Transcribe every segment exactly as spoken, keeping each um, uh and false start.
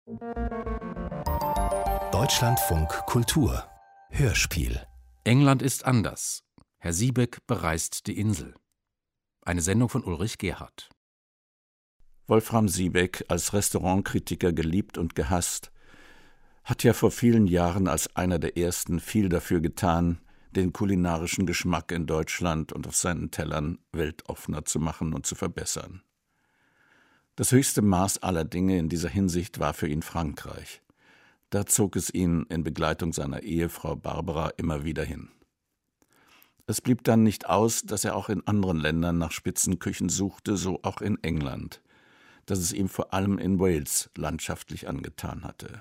Deutschlandfunk Kultur Hörspiel. England ist anders. Herr Siebeck bereist die Insel. Eine Sendung von Ulrich Gerhardt. Wolfram Siebeck, als Restaurantkritiker geliebt und gehasst, hat ja vor vielen Jahren als einer der ersten viel dafür getan, den kulinarischen Geschmack in Deutschland und auf seinen Tellern weltoffener zu machen und zu verbessern. Das höchste Maß aller Dinge in dieser Hinsicht war für ihn Frankreich. Da zog es ihn in Begleitung seiner Ehefrau Barbara immer wieder hin. Es blieb dann nicht aus, dass er auch in anderen Ländern nach Spitzenküchen suchte, so auch in England, das es ihm vor allem in Wales landschaftlich angetan hatte.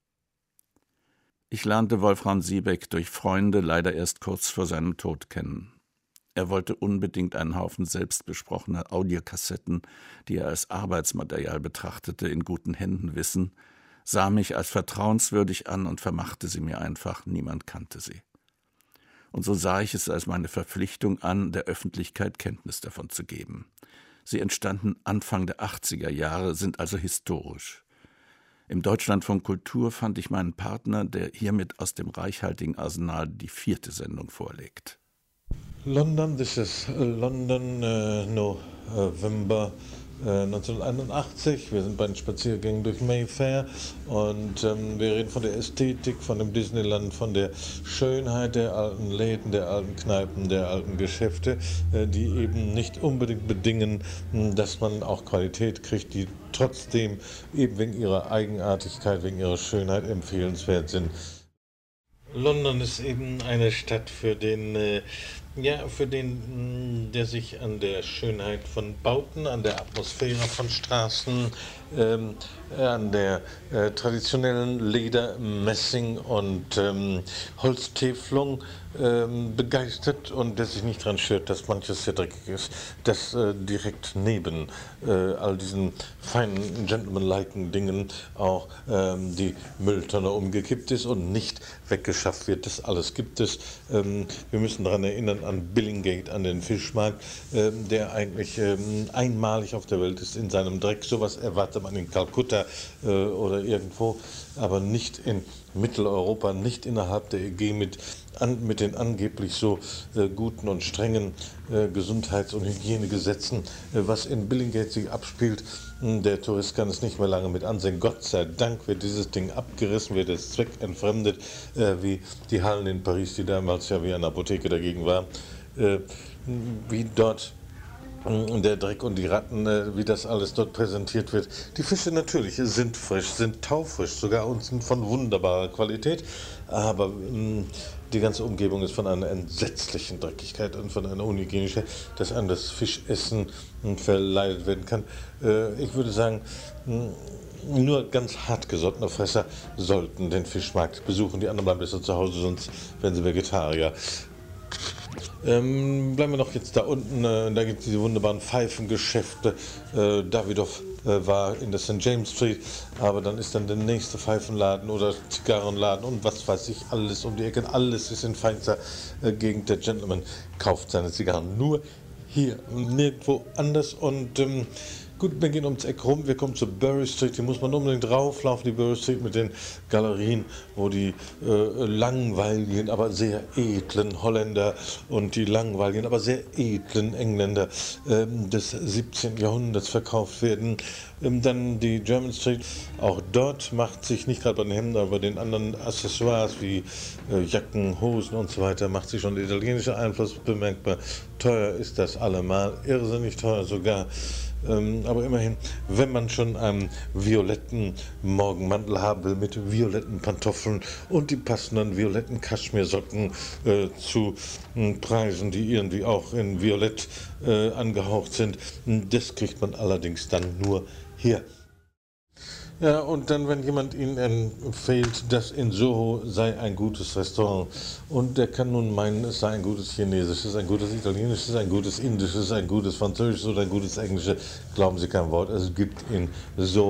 Ich lernte Wolfram Siebeck durch Freunde leider erst kurz vor seinem Tod kennen. Er wollte unbedingt einen Haufen selbstbesprochener Audiokassetten, die er als Arbeitsmaterial betrachtete, in guten Händen wissen, sah mich als vertrauenswürdig an und vermachte sie mir einfach, niemand kannte sie. Und so sah ich es als meine Verpflichtung an, der Öffentlichkeit Kenntnis davon zu geben. Sie entstanden Anfang der achtziger Jahre, sind also historisch. Im Deutschlandfunk Kultur fand ich meinen Partner, der hiermit aus dem reichhaltigen Arsenal die vierte Sendung vorlegt. London, this is London, uh, November uh, neunzehnhunderteinundachtzig. Wir sind bei den Spaziergängen durch Mayfair und ähm, wir reden von der Ästhetik, von dem Disneyland, von der Schönheit der alten Läden, der alten Kneipen, der alten Geschäfte, äh, die eben nicht unbedingt bedingen, dass man auch Qualität kriegt, die trotzdem eben wegen ihrer Eigenartigkeit, wegen ihrer Schönheit empfehlenswert sind. London ist eben eine Stadt für den, äh, ja, für den, der sich an der Schönheit von Bauten, an der Atmosphäre von Straßen, ähm, an der äh, traditionellen Leder-, Messing- und ähm, Holztäfelung ähm, begeistert und der sich nicht daran stört, dass manches sehr dreckig ist, dass äh, direkt neben äh, all diesen feinen gentlemanliken Dingen auch ähm, die Mülltonne umgekippt ist und nicht weggeschafft wird. Das alles gibt es. Ähm, wir müssen daran erinnern an Billinggate, an den Fischmarkt, ähm, der eigentlich ähm, einmalig auf der Welt ist in seinem Dreck. Sowas erwartet man in Kalkutta äh, oder irgendwo, aber nicht in Mitteleuropa, nicht innerhalb der E G mit, an, mit den angeblich so äh, guten und strengen äh, Gesundheits- und Hygienegesetzen, äh, was in Billinggate sich abspielt. Der Tourist kann es nicht mehr lange mit ansehen. Gott sei Dank wird dieses Ding abgerissen, wird es zweckentfremdet, äh, wie die Hallen in Paris, die damals ja wie eine Apotheke dagegen war, äh, wie dort der Dreck und die Ratten, wie das alles dort präsentiert wird. Die Fische natürlich sind frisch, sind taufrisch, sogar und sind von wunderbarer Qualität, aber mh, die ganze Umgebung ist von einer entsetzlichen Dreckigkeit und von einer unhygienischen, dass an das Fischessen verleitet werden kann. Äh, ich würde sagen, mh, nur ganz hartgesottene Fresser sollten den Fischmarkt besuchen, die anderen bleiben besser zu Hause, sonst werden sie Vegetarier. Ähm, bleiben wir noch jetzt da unten, äh, da gibt es diese wunderbaren Pfeifengeschäfte. Äh, Davidoff äh, war in der Sankt James Street, aber dann ist dann der nächste Pfeifenladen oder Zigarrenladen und was weiß ich, alles um die Ecke. Alles ist in feinster äh, Gegend. Der Gentleman kauft seine Zigarren nur hier und nirgendwo anders. Und ähm, gut, wir gehen ums Eck rum, wir kommen zur Bury Street, die muss man unbedingt drauflaufen, die Bury Street mit den Galerien, wo die äh, langweiligen, aber sehr edlen Holländer und die langweiligen, aber sehr edlen Engländer äh, des siebzehnten Jahrhunderts verkauft werden. Ähm, dann die German Street, auch dort macht sich, nicht gerade bei den Hemden, aber bei den anderen Accessoires wie äh, Jacken, Hosen und so weiter, macht sich schon der italienische Einfluss bemerkbar. Teuer ist das allemal, irrsinnig teuer sogar. Ähm, aber immerhin, wenn man schon einen violetten Morgenmantel haben will mit violetten Pantoffeln und die passenden violetten Kaschmirsocken äh, zu äh, Preisen, die irgendwie auch in Violett äh, angehaucht sind, das kriegt man allerdings dann nur hier. Ja, und dann, wenn jemand Ihnen empfiehlt, das in Soho sei ein gutes Restaurant und der kann nun meinen, es sei ein gutes Chinesisches, ein gutes Italienisches, ein gutes Indisches, ein gutes Französisches oder ein gutes Englisches, glauben Sie kein Wort. Es gibt in Soho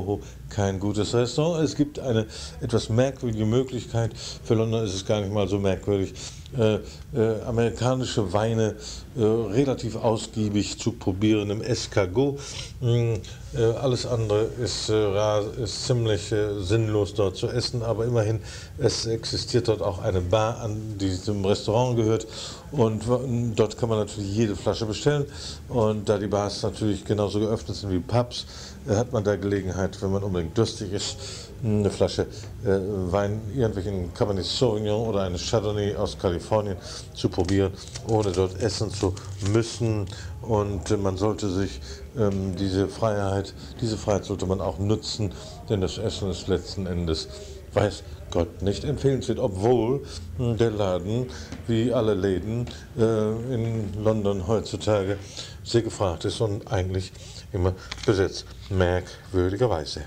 kein gutes Restaurant. Es gibt eine etwas merkwürdige Möglichkeit, für London ist es gar nicht mal so merkwürdig, äh, äh, amerikanische Weine äh, relativ ausgiebig zu probieren im Escargot. Mm, äh, alles andere ist, äh, ist ziemlich äh, sinnlos dort zu essen, aber immerhin, es existiert dort auch eine Bar, an die zum Restaurant gehört, und dort kann man natürlich jede Flasche bestellen, und da die Bars natürlich genauso geöffnet sind wie Pubs, äh, hat man da Gelegenheit, wenn man unbedingt durstig ist, eine Flasche äh, Wein, irgendwelchen Cabernet Sauvignon oder eine Chardonnay aus Kalifornien zu probieren, ohne dort essen zu müssen. Und äh, man sollte sich ähm, diese Freiheit, diese Freiheit sollte man auch nutzen, denn das Essen ist letzten Endes, weiß Gott, nicht empfehlenswert, obwohl mh, der Laden, wie alle Läden äh, in London heutzutage, sehr gefragt ist und eigentlich immer besetzt, merkwürdigerweise.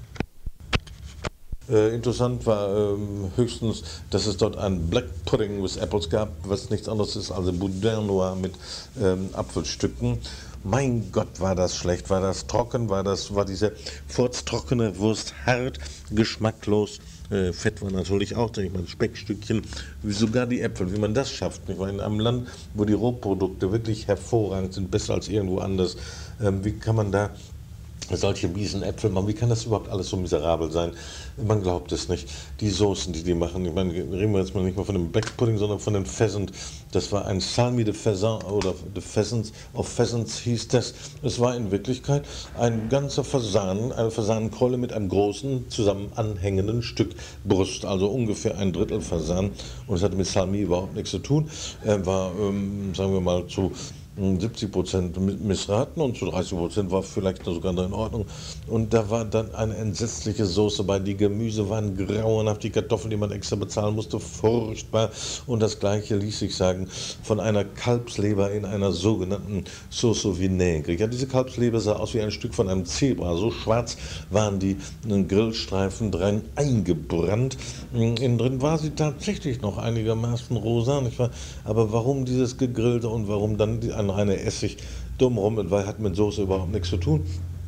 Äh, interessant war ähm, höchstens, dass es dort ein Black Pudding with Apples gab, was nichts anderes ist als Boudin Noir mit ähm, Apfelstücken. Mein Gott, war das schlecht, war das trocken, war, das, war diese furztrockene Wurst hart, geschmacklos. Äh, Fett war natürlich auch, denke ich mal, Speckstückchen, wie sogar die Äpfel, wie man das schafft. Nicht? Weil in einem Land, wo die Rohprodukte wirklich hervorragend sind, besser als irgendwo anders, ähm, wie kann man da solche miesen Äpfel machen? Wie kann das überhaupt alles so miserabel sein? Man glaubt es nicht. Die Soßen, die die machen, ich meine, reden wir jetzt mal nicht mal von dem Black Pudding, sondern von dem Pheasant. Das war ein Salmi de Faisan oder de Pheasants of Pheasants hieß das. Es war in Wirklichkeit ein ganzer Fasan, eine Fasanenkeule mit einem großen, zusammen anhängenden Stück Brust, also ungefähr ein Drittel Fasan. Und es hatte mit Salmi überhaupt nichts zu tun. Er war, ähm, sagen wir mal, zu siebzig Prozent missraten und zu dreißig Prozent war vielleicht sogar in Ordnung. Und da war dann eine entsetzliche Soße bei. Die Gemüse waren grauenhaft, die Kartoffeln, die man extra bezahlen musste, furchtbar. Und das Gleiche ließ sich sagen von einer Kalbsleber in einer sogenannten Sauce Vinaigre. Ja, diese Kalbsleber sah aus wie ein Stück von einem Zebra. So schwarz waren die Grillstreifen drin eingebrannt. Innen drin war sie tatsächlich noch einigermaßen rosa, nicht wahr? Aber warum dieses Gegrillte und warum dann die ein reiner Essig drumherum, weil hat mit Soße überhaupt nichts zu tun.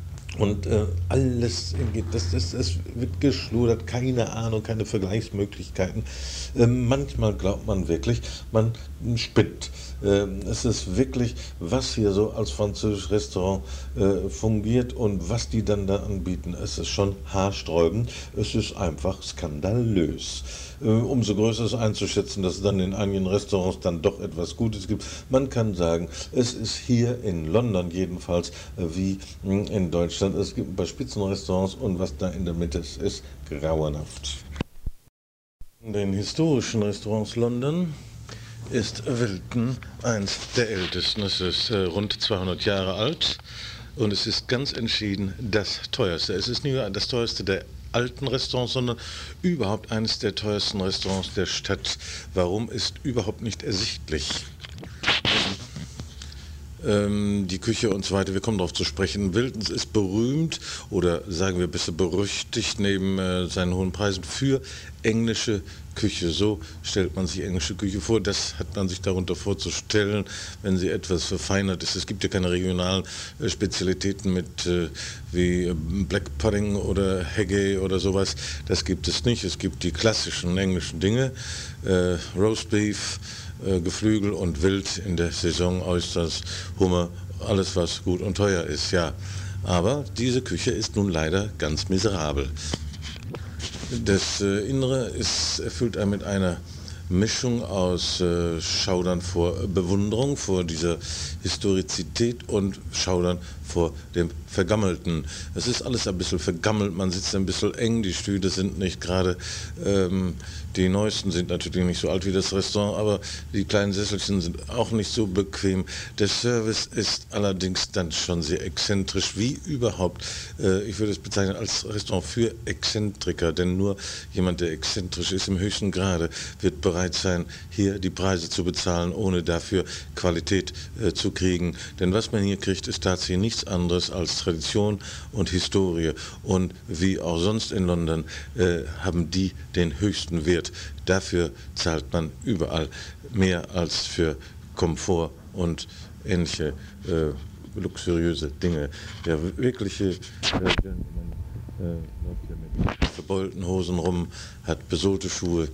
Und äh, alles, das, das, das wird geschludert, keine Ahnung, keine Vergleichsmöglichkeiten. Äh, manchmal glaubt man wirklich, man spinnt. Äh, es ist wirklich, was hier so als französisches Restaurant äh, fungiert und was die dann da anbieten. Es ist schon haarsträubend, es ist einfach skandalös. Äh, umso größer ist einzuschätzen, dass es dann in einigen Restaurants dann doch etwas Gutes gibt. Man kann sagen, es ist hier in London jedenfalls äh, wie mh, in Deutschland. Es gibt ein paar Spitzenrestaurants und was da in der Mitte ist, ist grauenhaft. In den historischen Restaurants London ist Wilton eins der ältesten. Es ist äh, rund zweihundert Jahre alt und es ist ganz entschieden das teuerste. Es ist nicht nur das teuerste der alten Restaurants, sondern überhaupt eines der teuersten Restaurants der Stadt. Warum, ist überhaupt nicht ersichtlich. Ähm, die Küche und so weiter, wir kommen darauf zu sprechen. Wiltons ist berühmt oder sagen wir besser berüchtigt neben äh, seinen hohen Preisen für englische Küche. So stellt man sich englische Küche vor. Das hat man sich darunter vorzustellen, wenn sie etwas verfeinert ist. Es gibt ja keine regionalen äh, Spezialitäten mit äh, wie Black Pudding oder Haggis oder sowas. Das gibt es nicht. Es gibt die klassischen englischen Dinge, äh, Roast Beef, äh, Geflügel und Wild in der Saison, Oysters, Hummer, alles was gut und teuer ist, ja. Aber diese Küche ist nun leider ganz miserabel. Das äh, Innere ist erfüllt einen mit einer Mischung aus äh, Schaudern vor Bewunderung, vor dieser Historizität und Schaudern vor dem Vergammelten. Es ist alles ein bisschen vergammelt, man sitzt ein bisschen eng, die Stühle sind nicht gerade, ähm, die neuesten sind natürlich nicht so alt wie das Restaurant, aber die kleinen Sesselchen sind auch nicht so bequem. Der Service ist allerdings dann schon sehr exzentrisch, wie überhaupt. Äh, ich würde es bezeichnen als Restaurant für Exzentriker, denn nur jemand, der exzentrisch ist im höchsten Grade, wird bereit sein, hier die Preise zu bezahlen, ohne dafür Qualität äh, zu kriegen. Denn was man hier kriegt, ist tatsächlich nichts anderes als Tradition und Historie. Und wie auch sonst in London äh, haben die den höchsten Wert. Dafür zahlt man überall mehr als für Komfort und ähnliche äh, luxuriöse Dinge. Der wirkliche äh, läuft ja mit verbeulten Hosen rum, hat besohlte Schuhe.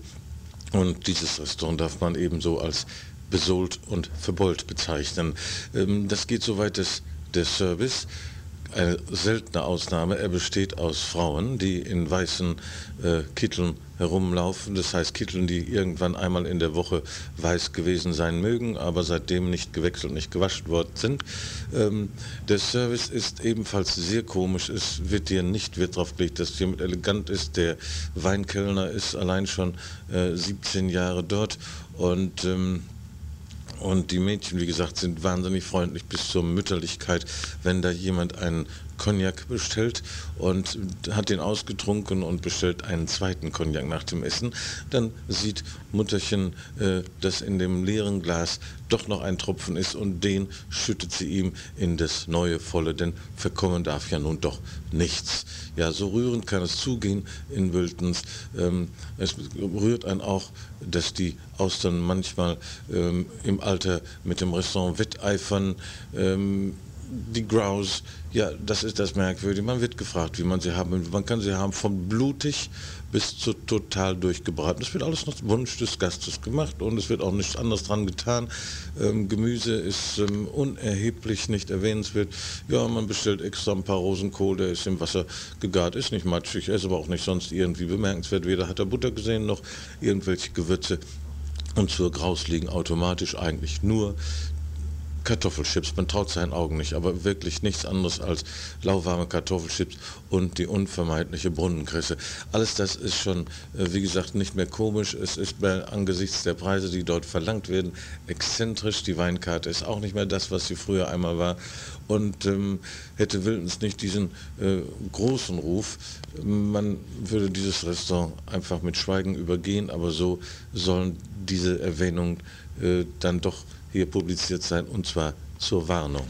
Und dieses Restaurant darf man ebenso als besohlt und verbeult bezeichnen. Ähm, das geht so weit, dass der Service, eine seltene Ausnahme, er besteht aus Frauen, die in weißen äh, Kitteln herumlaufen. Das heißt Kitteln, die irgendwann einmal in der Woche weiß gewesen sein mögen, aber seitdem nicht gewechselt, nicht gewaschen worden sind. Ähm, der Service ist ebenfalls sehr komisch. Es wird dir nicht Wert darauf gelegt, dass jemand elegant ist. Der Weinkellner ist allein schon äh, siebzehn Jahre dort und ähm, Und die Mädchen, wie gesagt, sind wahnsinnig freundlich bis zur Mütterlichkeit. Wenn da jemand einen Cognac bestellt und hat den ausgetrunken und bestellt einen zweiten Cognac nach dem Essen, dann sieht Mutterchen, äh, dass in dem leeren Glas doch noch ein Tropfen ist und den schüttet sie ihm in das neue Volle, denn verkommen darf ja nun doch nichts. Ja, so rührend kann es zugehen in Wiltons. Ähm, es rührt einen auch, dass die Austern manchmal ähm, im Alter mit dem Restaurant wetteifern. Ähm, die Grouse, ja, das ist das Merkwürdige. Man wird gefragt, wie man sie haben will. Man kann sie haben von blutig bis zu total durchgebraten. Das wird alles nach Wunsch des Gastes gemacht und es wird auch nichts anderes dran getan. Ähm, Gemüse ist ähm, unerheblich, nicht erwähnenswert. Ja, man bestellt extra ein paar Rosenkohl, der ist im Wasser gegart, ist nicht matschig, ist aber auch nicht sonst irgendwie bemerkenswert. Weder hat er Butter gesehen, noch irgendwelche Gewürze. Und zur Graus liegen automatisch eigentlich nur Kartoffelchips, man traut seinen Augen nicht, aber wirklich nichts anderes als lauwarme Kartoffelchips und die unvermeidliche Brunnenkresse. Alles das ist schon, wie gesagt, nicht mehr komisch. Es ist bei, angesichts der Preise, die dort verlangt werden, exzentrisch. Die Weinkarte ist auch nicht mehr das, was sie früher einmal war. Und ähm, hätte Wiltons nicht diesen äh, großen Ruf, man würde dieses Restaurant einfach mit Schweigen übergehen, aber so sollen diese Erwähnungen äh, dann doch hier publiziert sein, und zwar zur Warnung.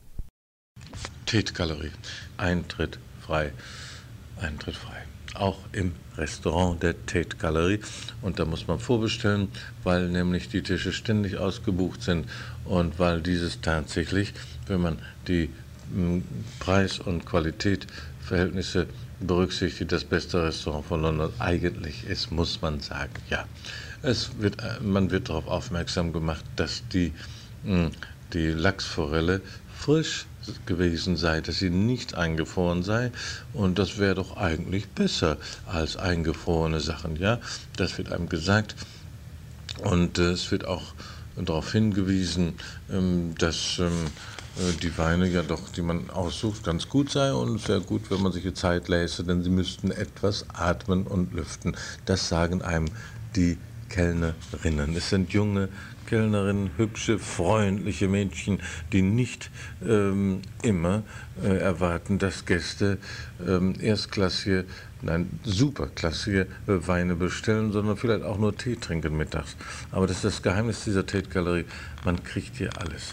Tate Gallery, Eintritt frei, Eintritt frei. Auch im Restaurant der Tate Gallery. Und da muss man vorbestellen, weil nämlich die Tische ständig ausgebucht sind und weil dieses tatsächlich, wenn man die m, Preis- und Qualitätsverhältnisse berücksichtigt, das beste Restaurant von London eigentlich ist, muss man sagen, ja. Es wird, man wird darauf aufmerksam gemacht, dass die, die Lachsforelle frisch gewesen sei, dass sie nicht eingefroren sei, und das wäre doch eigentlich besser als eingefrorene Sachen, ja, das wird einem gesagt, und äh, es wird auch darauf hingewiesen, ähm, dass ähm, die Weine ja doch, die man aussucht, ganz gut sei, und es wäre gut, wenn man sich die Zeit lässe, denn sie müssten etwas atmen und lüften. Das sagen einem die Kellnerinnen. Es sind junge Kellnerinnen, hübsche, freundliche Mädchen, die nicht ähm, immer äh, erwarten, dass Gäste ähm, erstklassige, nein, superklassige äh, Weine bestellen, sondern vielleicht auch nur Tee trinken mittags. Aber das ist das Geheimnis dieser Tate Gallery. Man kriegt hier alles.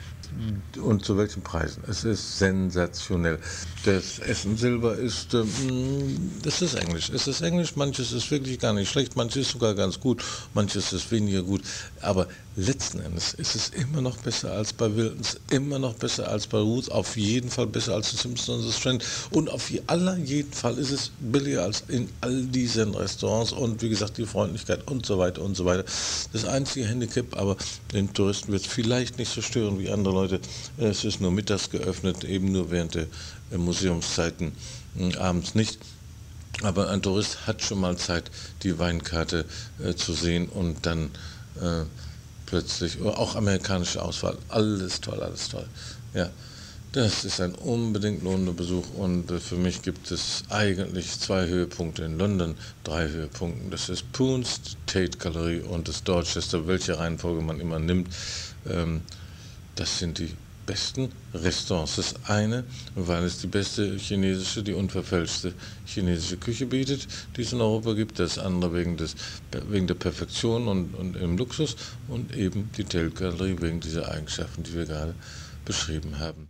Und zu welchen Preisen? Es ist sensationell. Das Essen selber ist, ähm, das ist Englisch. Es ist Englisch, manches ist wirklich gar nicht schlecht, manches ist sogar ganz gut, manches ist weniger gut. Aber letzten Endes ist es immer noch besser als bei Wiltons, immer noch besser als bei Ruth's, auf jeden Fall besser als die Simpsons und The Strand. Und auf aller jeden Fall ist es billiger als in all diesen Restaurants und wie gesagt die Freundlichkeit und so weiter und so weiter. Das einzige Handicap, aber den Touristen wird es vielleicht nicht so stören wie andere Leute. Es ist nur mittags geöffnet, eben nur während der Museumszeiten, abends nicht. Aber ein Tourist hat schon mal Zeit, die Weinkarte äh, zu sehen und dann äh, plötzlich, auch amerikanische Auswahl, alles toll, alles toll. Ja, das ist ein unbedingt lohnender Besuch, und äh, für mich gibt es eigentlich zwei Höhepunkte in London, drei Höhepunkte. Das ist Poons, Tate Gallery und das Dorchester, welche Reihenfolge man immer nimmt. Ähm, das sind die besten Restaurants. Das eine, weil es die beste chinesische, die unverfälschte chinesische Küche bietet, die es in Europa gibt. Das andere wegen, des, wegen der Perfektion und, und im Luxus, und eben die Tate Gallery wegen dieser Eigenschaften, die wir gerade beschrieben haben.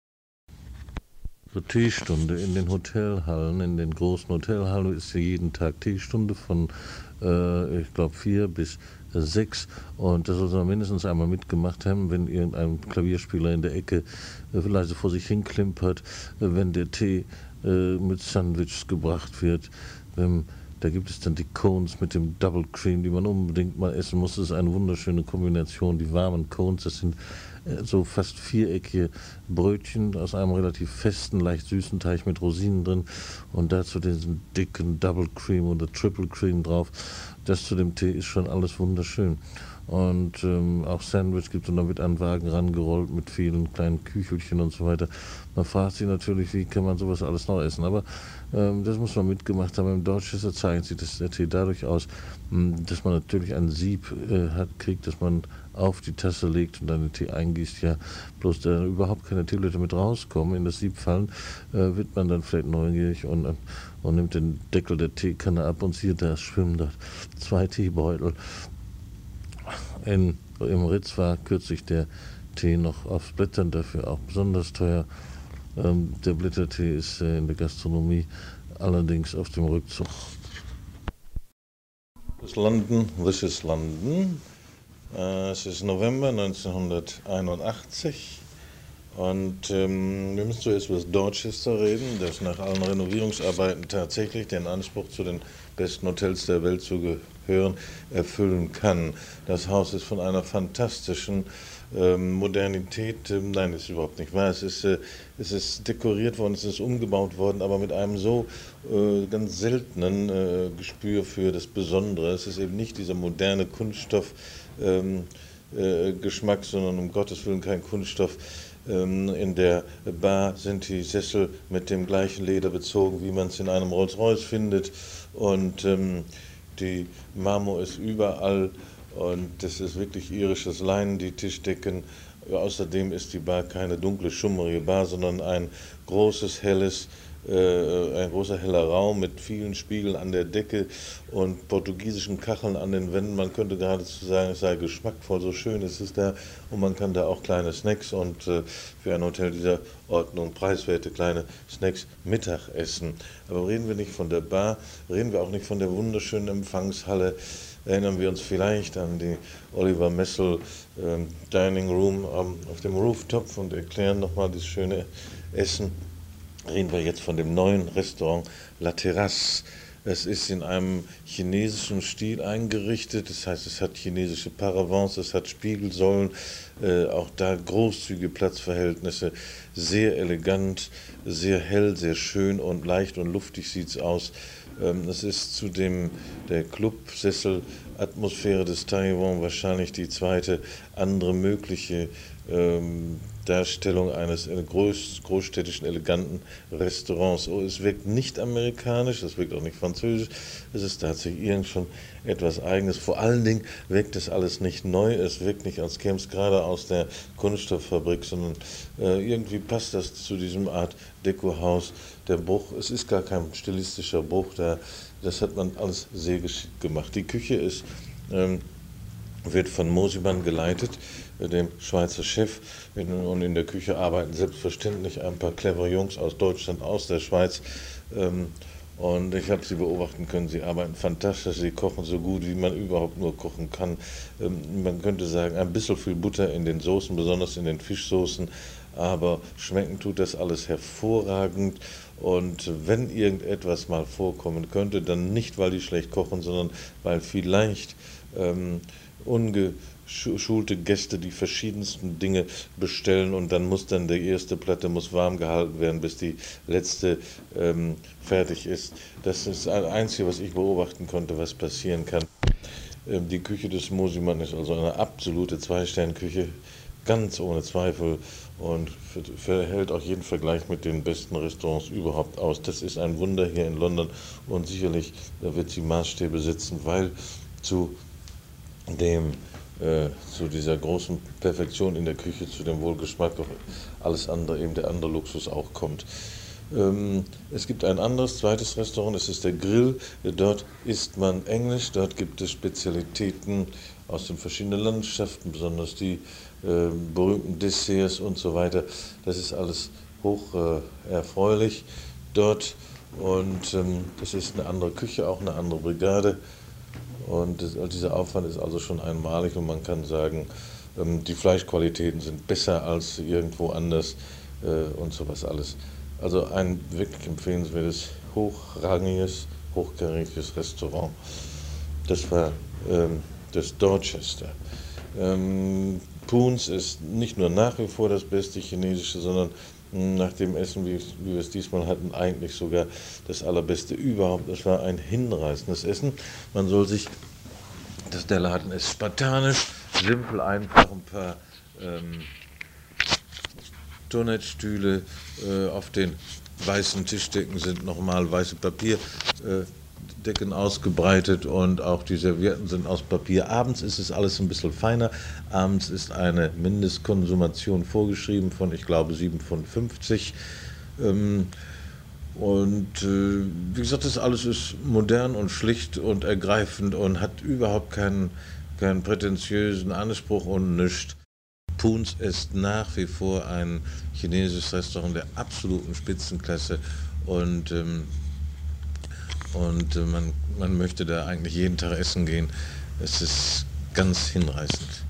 Zur Teestunde in den Hotelhallen, in den großen Hotelhallen ist ja jeden Tag Teestunde von, äh, ich glaube, vier bis sechs, und das soll man mindestens einmal mitgemacht haben, wenn irgendein Klavierspieler in der Ecke äh, leise vor sich hin klimpert, äh, wenn der Tee äh, mit Sandwiches gebracht wird. Ähm, da gibt es dann die Cones mit dem Double Cream, die man unbedingt mal essen muss. Das ist eine wunderschöne Kombination. Die warmen Cones, das sind äh, so fast viereckige Brötchen aus einem relativ festen, leicht süßen Teig mit Rosinen drin und dazu diesen dicken Double Cream oder Triple Cream drauf. Das zu dem Tee ist schon alles wunderschön. Und ähm, auch Sandwich gibt es und dann wird ein Wagen rangerollt mit vielen kleinen Küchelchen und so weiter. Man fragt sich natürlich, wie kann man sowas alles noch essen, aber ähm, das muss man mitgemacht haben. Im Dorchester zeichnet sich das, der Tee dadurch aus, mh, dass man natürlich ein Sieb äh, hat, kriegt, das man auf die Tasse legt und dann den Tee eingießt. Ja, bloß da überhaupt keine Teelöffel mit rauskommen, in das Sieb fallen, äh, wird man dann vielleicht neugierig und, und nimmt den Deckel der Teekanne ab und sieht, da schwimmen dort zwei Teebeutel. In, Im Ritz war kürzlich der Tee noch aufs Blättern, dafür auch besonders teuer. Ähm, der Blättertee ist äh, in der Gastronomie allerdings auf dem Rückzug. Das ist London, this is London. Äh, es ist November neunzehnhunderteinundachtzig und ähm, wir müssen zuerst über das Dorchester reden, das nach allen Renovierungsarbeiten tatsächlich den Anspruch zu den besten Hotels der Welt zu gehören, erfüllen kann. Das Haus ist von einer fantastischen ähm, Modernität, ähm, nein, das ist überhaupt nicht wahr, es ist, äh, es ist dekoriert worden, es ist umgebaut worden, aber mit einem so äh, ganz seltenen äh, Gespür für das Besondere. Es ist eben nicht dieser moderne Kunststoff ähm, äh, Geschmack, sondern um Gottes Willen kein Kunststoff. In der Bar sind die Sessel mit dem gleichen Leder bezogen, wie man es in einem Rolls-Royce findet. Und ähm, die Marmor ist überall und das ist wirklich irisches Leinen, die Tischdecken. Außerdem ist die Bar keine dunkle, schummerige Bar, sondern ein großes, helles, äh, ein großer, heller Raum mit vielen Spiegeln an der Decke und portugiesischen Kacheln an den Wänden. Man könnte geradezu sagen, es sei geschmackvoll, so schön ist es da. Und man kann da auch kleine Snacks und äh, für ein Hotel dieser Ordnung preiswerte kleine Snacks Mittag essen. Aber reden wir nicht von der Bar, reden wir auch nicht von der wunderschönen Empfangshalle. Erinnern wir uns vielleicht an die Oliver Messel äh, Dining Room ähm, auf dem Rooftop und erklären nochmal das schöne Essen. Reden wir jetzt von dem neuen Restaurant La Terrasse. Es ist in einem chinesischen Stil eingerichtet, das heißt, es hat chinesische Paravents, es hat Spiegelsäulen, äh, auch da großzügige Platzverhältnisse, sehr elegant, sehr hell, sehr schön und leicht und luftig sieht es aus. Ähm, es ist zudem der Clubsessel-Atmosphäre des Taiwan wahrscheinlich die zweite andere mögliche ähm, Darstellung eines groß, großstädtischen, eleganten Restaurants. Oh, es wirkt nicht amerikanisch, es wirkt auch nicht französisch, es ist tatsächlich irgend schon etwas Eigenes. Vor allen Dingen wirkt es alles nicht neu, es wirkt nicht, als käme es gerade aus der Kunststofffabrik, sondern äh, irgendwie passt das zu diesem Art Dekohaus. Der Bruch, es ist gar kein stilistischer Bruch, da, das hat man alles sehr geschickt gemacht. Die Küche ist, ähm, wird von Mosimann geleitet, dem Schweizer Chef, und in der Küche arbeiten selbstverständlich ein paar clevere Jungs aus Deutschland, aus der Schweiz, und ich habe sie beobachten können, sie arbeiten fantastisch, sie kochen so gut, wie man überhaupt nur kochen kann. Man könnte sagen, ein bisschen viel Butter in den Soßen, besonders in den Fischsoßen, aber schmecken tut das alles hervorragend. Und wenn irgendetwas mal vorkommen könnte, dann nicht, weil die schlecht kochen, sondern weil vielleicht ähm, ungeschulte Gäste die verschiedensten Dinge bestellen und dann muss dann die erste Platte muss warm gehalten werden, bis die letzte ähm, fertig ist. Das ist das Einzige, was ich beobachten konnte, was passieren kann. Ähm, die Küche des Mosimann ist also eine absolute Zwei-Sterne-Küche, ganz ohne Zweifel, und verhält auch jeden Vergleich mit den besten Restaurants überhaupt aus. Das ist ein Wunder hier in London und sicherlich da wird sie Maßstäbe setzen, weil zu dem äh, zu dieser großen Perfektion in der Küche, zu dem Wohlgeschmack, auch alles andere, eben der andere Luxus auch kommt. Ähm, es gibt ein anderes, zweites Restaurant, es ist der Grill. Dort isst man Englisch, dort gibt es Spezialitäten aus den verschiedenen Landschaften, besonders die äh, berühmten Desserts und so weiter. Das ist alles hoch äh, erfreulich dort und ähm, das ist eine andere Küche, auch eine andere Brigade. Und das, dieser Aufwand ist also schon einmalig und man kann sagen, ähm, die Fleischqualitäten sind besser als irgendwo anders äh, und sowas alles. Also ein wirklich empfehlenswertes, hochrangiges, hochkarätiges Restaurant. Das war ähm, das Dorchester. Ähm, Poons ist nicht nur nach wie vor das beste Chinesische, sondern mh, nach dem Essen, wie, wie wir es diesmal hatten, eigentlich sogar das allerbeste überhaupt. Es war ein hinreißendes Essen. Man soll sich, das der Laden ist spartanisch, simpel, einfach ein paar ähm, Tournettstühle, äh, auf den weißen Tischdecken sind nochmal weiße Papierdecken äh, ausgebreitet und auch die Servietten sind aus Papier. Abends ist es alles ein bisschen feiner. Abends ist eine Mindestkonsumation vorgeschrieben von, ich glaube, sieben Pfund fünfzig. Ähm, und äh, wie gesagt, das alles ist modern und schlicht und ergreifend und hat überhaupt keinen, keinen prätentiösen Anspruch und nichts. Poons ist nach wie vor ein chinesisches Restaurant der absoluten Spitzenklasse und, ähm, und äh, man, man möchte da eigentlich jeden Tag essen gehen. Es ist ganz hinreißend.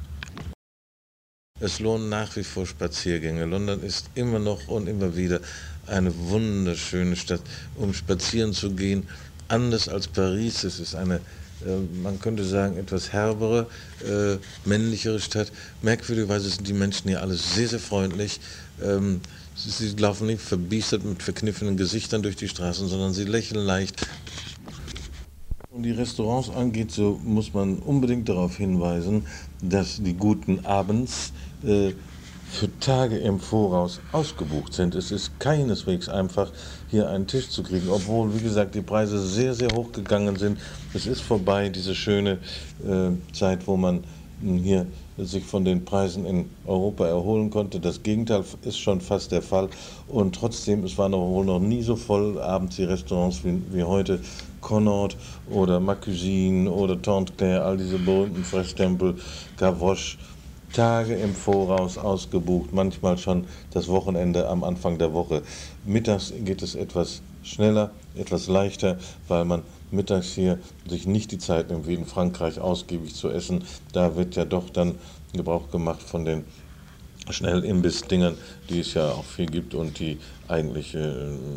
Es lohnen nach wie vor Spaziergänge. London ist immer noch und immer wieder eine wunderschöne Stadt, um spazieren zu gehen. Anders als Paris, es ist eine, man könnte sagen, etwas herbere, äh, männlichere Stadt. Merkwürdigerweise sind die Menschen hier alles sehr, sehr freundlich. Ähm, sie, sie laufen nicht verbiestert mit verkniffenen Gesichtern durch die Straßen, sondern sie lächeln leicht. Und die Restaurants angeht, so muss man unbedingt darauf hinweisen, dass die guten abends äh, für Tage im Voraus ausgebucht sind. Es ist keineswegs einfach, hier einen Tisch zu kriegen, obwohl, wie gesagt, die Preise sehr, sehr hoch gegangen sind. Es ist vorbei, diese schöne äh, Zeit, wo man mh, hier sich von den Preisen in Europa erholen konnte. Das Gegenteil ist schon fast der Fall. Und trotzdem, es waren noch, wohl noch nie so voll abends die Restaurants wie, wie heute. Connaught oder Ma Cuisine oder Tante Claire, all diese berühmten Fressstempel, Gavroche, Tage im Voraus ausgebucht, manchmal schon das Wochenende am Anfang der Woche. Mittags geht es etwas schneller, etwas leichter, weil man mittags hier sich nicht die Zeit nimmt, wie in Frankreich ausgiebig zu essen. Da wird ja doch dann Gebrauch gemacht von den Schnellimbiss-Dingern, die es ja auch viel gibt und die eigentlich äh,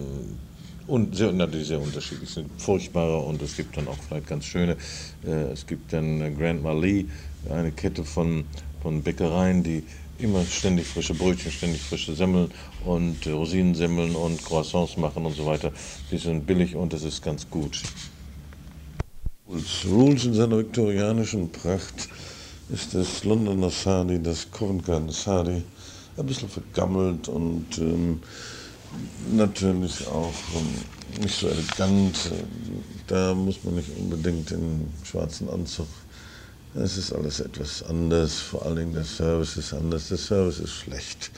und sehr, natürlich sehr unterschiedlich sind, furchtbarer und es gibt dann auch vielleicht ganz schöne. Äh, es gibt dann äh, Grandma Lee, eine Kette von, von Bäckereien, die immer ständig frische Brötchen, ständig frische Semmeln und äh, Rosinensemmeln und Croissants machen und so weiter. Die sind billig und das ist ganz gut. Rules in seiner viktorianischen Pracht ist das Londoner Sardi, das Covent Garden Sardi, ein bisschen vergammelt und ähm, natürlich auch ähm, nicht so elegant. Da muss man nicht unbedingt in schwarzen Anzug. Es ist alles etwas anders, vor allen Dingen der Service ist anders. Der Service ist schlecht.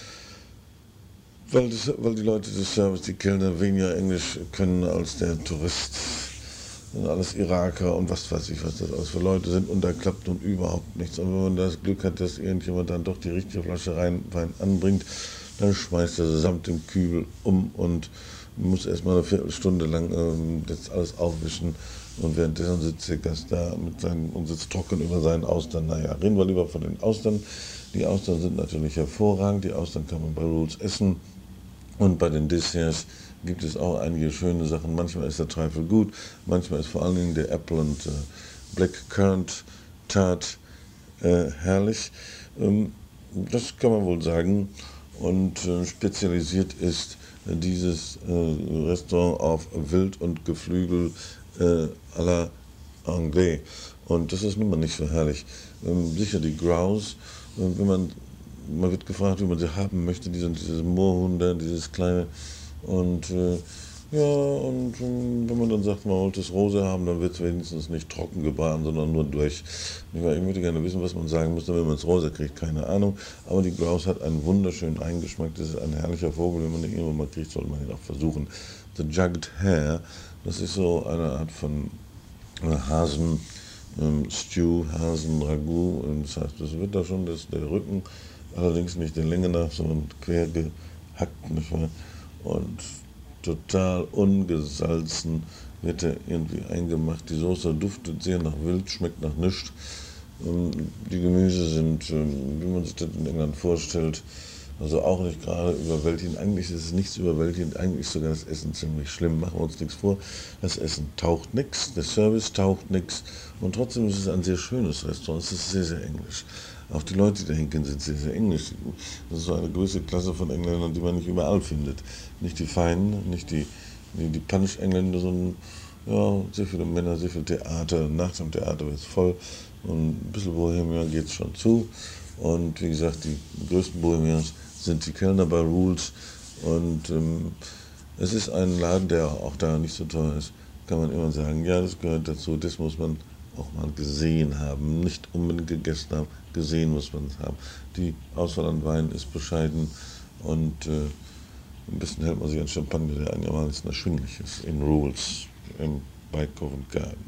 Weil, das, weil die Leute des Service, die Kellner, weniger Englisch können als der Tourist. Das sind alles Iraker und was weiß ich, was das alles für Leute sind und da klappt nun überhaupt nichts. Und wenn man das Glück hat, dass irgendjemand dann doch die richtige Flasche rein, Wein anbringt, dann schmeißt er samt dem Kübel um und muss erstmal eine Viertelstunde lang ähm, das alles aufwischen. Und währenddessen sitzt der Gast da mit seinen, und sitzt trocken über seinen Austern. Naja, reden wir lieber von den Austern. Die Austern sind natürlich hervorragend. Die Austern kann man bei Rules essen. Und bei den Desserts gibt es auch einige schöne Sachen. Manchmal ist der Trifle gut, manchmal ist vor allen Dingen der Apple und äh, Black Currant Tart äh, herrlich. Ähm, das kann man wohl sagen. Und äh, spezialisiert ist äh, dieses äh, Restaurant auf Wild und Geflügel äh, à la Anglais. Und das ist nun mal nicht so herrlich. Ähm, sicher die Grouse, äh, wenn man, man wird gefragt, wie man sie haben möchte, die sind dieses Moorhuhn, dieses kleine. Und äh, ja, und äh, wenn man dann sagt, man wollte es rosa haben, dann wird es wenigstens nicht trocken gebraten, sondern nur durch. Ich würde gerne wissen, was man sagen muss, wenn man es rosa kriegt, keine Ahnung. Aber die Grouse hat einen wunderschönen Eigengeschmack, das ist ein herrlicher Vogel, wenn man den irgendwann mal kriegt, sollte man ihn auch versuchen. The Jugged Hare, das ist so eine Art von äh, Hasen, ähm, Stew, Hasen-Ragout, das heißt, das wird da schon das, der Rücken, allerdings nicht der Länge nach, sondern quer gehackt, nicht wahr? Und total ungesalzen wird er irgendwie eingemacht. Die Soße duftet sehr nach Wild, schmeckt nach nichts. Die Gemüse sind, wie man sich das in England vorstellt, Also auch nicht gerade überwältigend. Eigentlich ist es nichts überwältigend, eigentlich ist sogar das Essen ziemlich schlimm. Machen wir uns nichts vor. Das Essen taucht nichts, der Service taucht nichts. Und trotzdem ist es ein sehr schönes Restaurant. Es ist sehr, sehr englisch. Auch die Leute, die da hingehen, sind sehr, sehr englisch. Das ist so eine gewisse Klasse von Engländern, die man nicht überall findet. Nicht die Feinen, nicht die, die, die Punch-Engländer, sondern ja, sehr viele Männer, sehr viel Theater. Nach dem Theater wird es voll. Und ein bisschen Bohemier geht es schon zu. Und wie gesagt, die größten Bohemians sind die Kellner bei Rules. Und ähm, es ist ein Laden, der auch da nicht so teuer ist. Kann man immer sagen, ja, das gehört dazu, das muss man auch mal gesehen haben. Nicht unbedingt gegessen haben, gesehen muss man es haben. Die Auswahl an Wein ist bescheiden und äh, ein bisschen hält man sich an Champagner, der einigermaßen erschwinglich ist, in Rules, im, bei Covent Garden.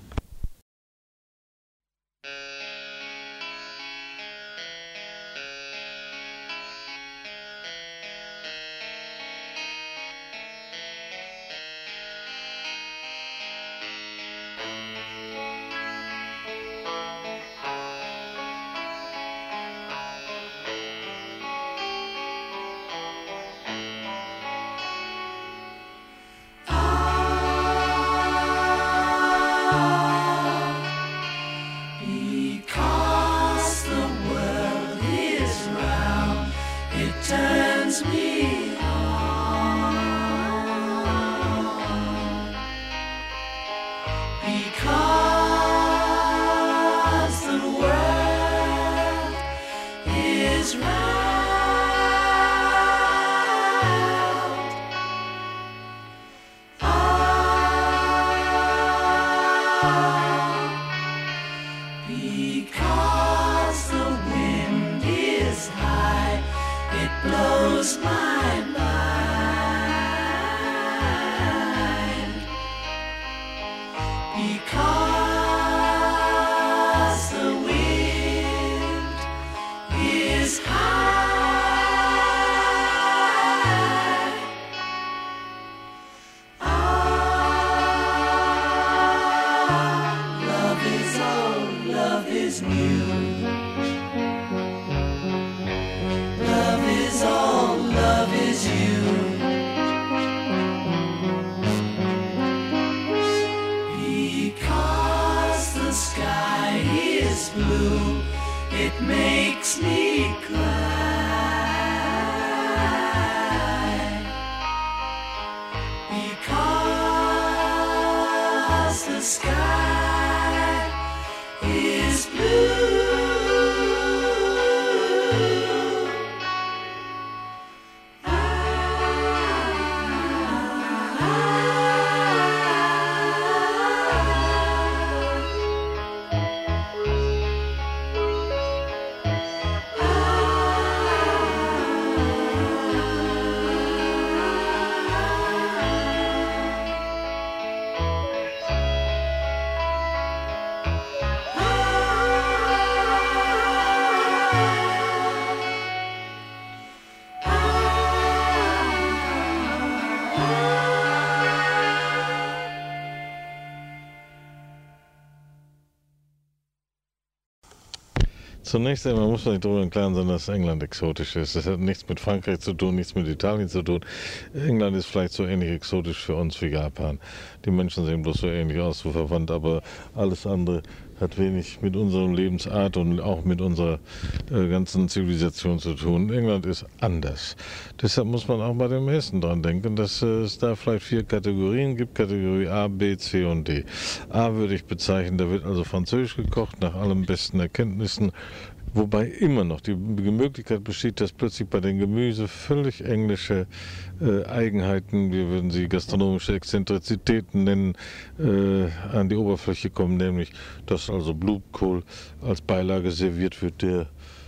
Zunächst einmal muss man sich darüber im Klaren sein, dass England exotisch ist. Das hat nichts mit Frankreich zu tun, nichts mit Italien zu tun. England ist vielleicht so ähnlich exotisch für uns wie Japan. Die Menschen sehen bloß so ähnlich aus, so verwandt, aber alles andere hat wenig mit unserer Lebensart und auch mit unserer äh, ganzen Zivilisation zu tun. England ist anders. Deshalb muss man auch bei dem Essen dran denken, dass äh, es da vielleicht vier Kategorien gibt, Kategorie A, B, C und D. A würde ich bezeichnen, da wird also französisch gekocht, nach allen besten Erkenntnissen, wobei immer noch die Möglichkeit besteht, dass plötzlich bei den Gemüse völlig englische äh, Eigenheiten, wir würden sie gastronomische Exzentrizitäten nennen, äh, an die Oberfläche kommen, nämlich dass also Blumenkohl als Beilage serviert wird, der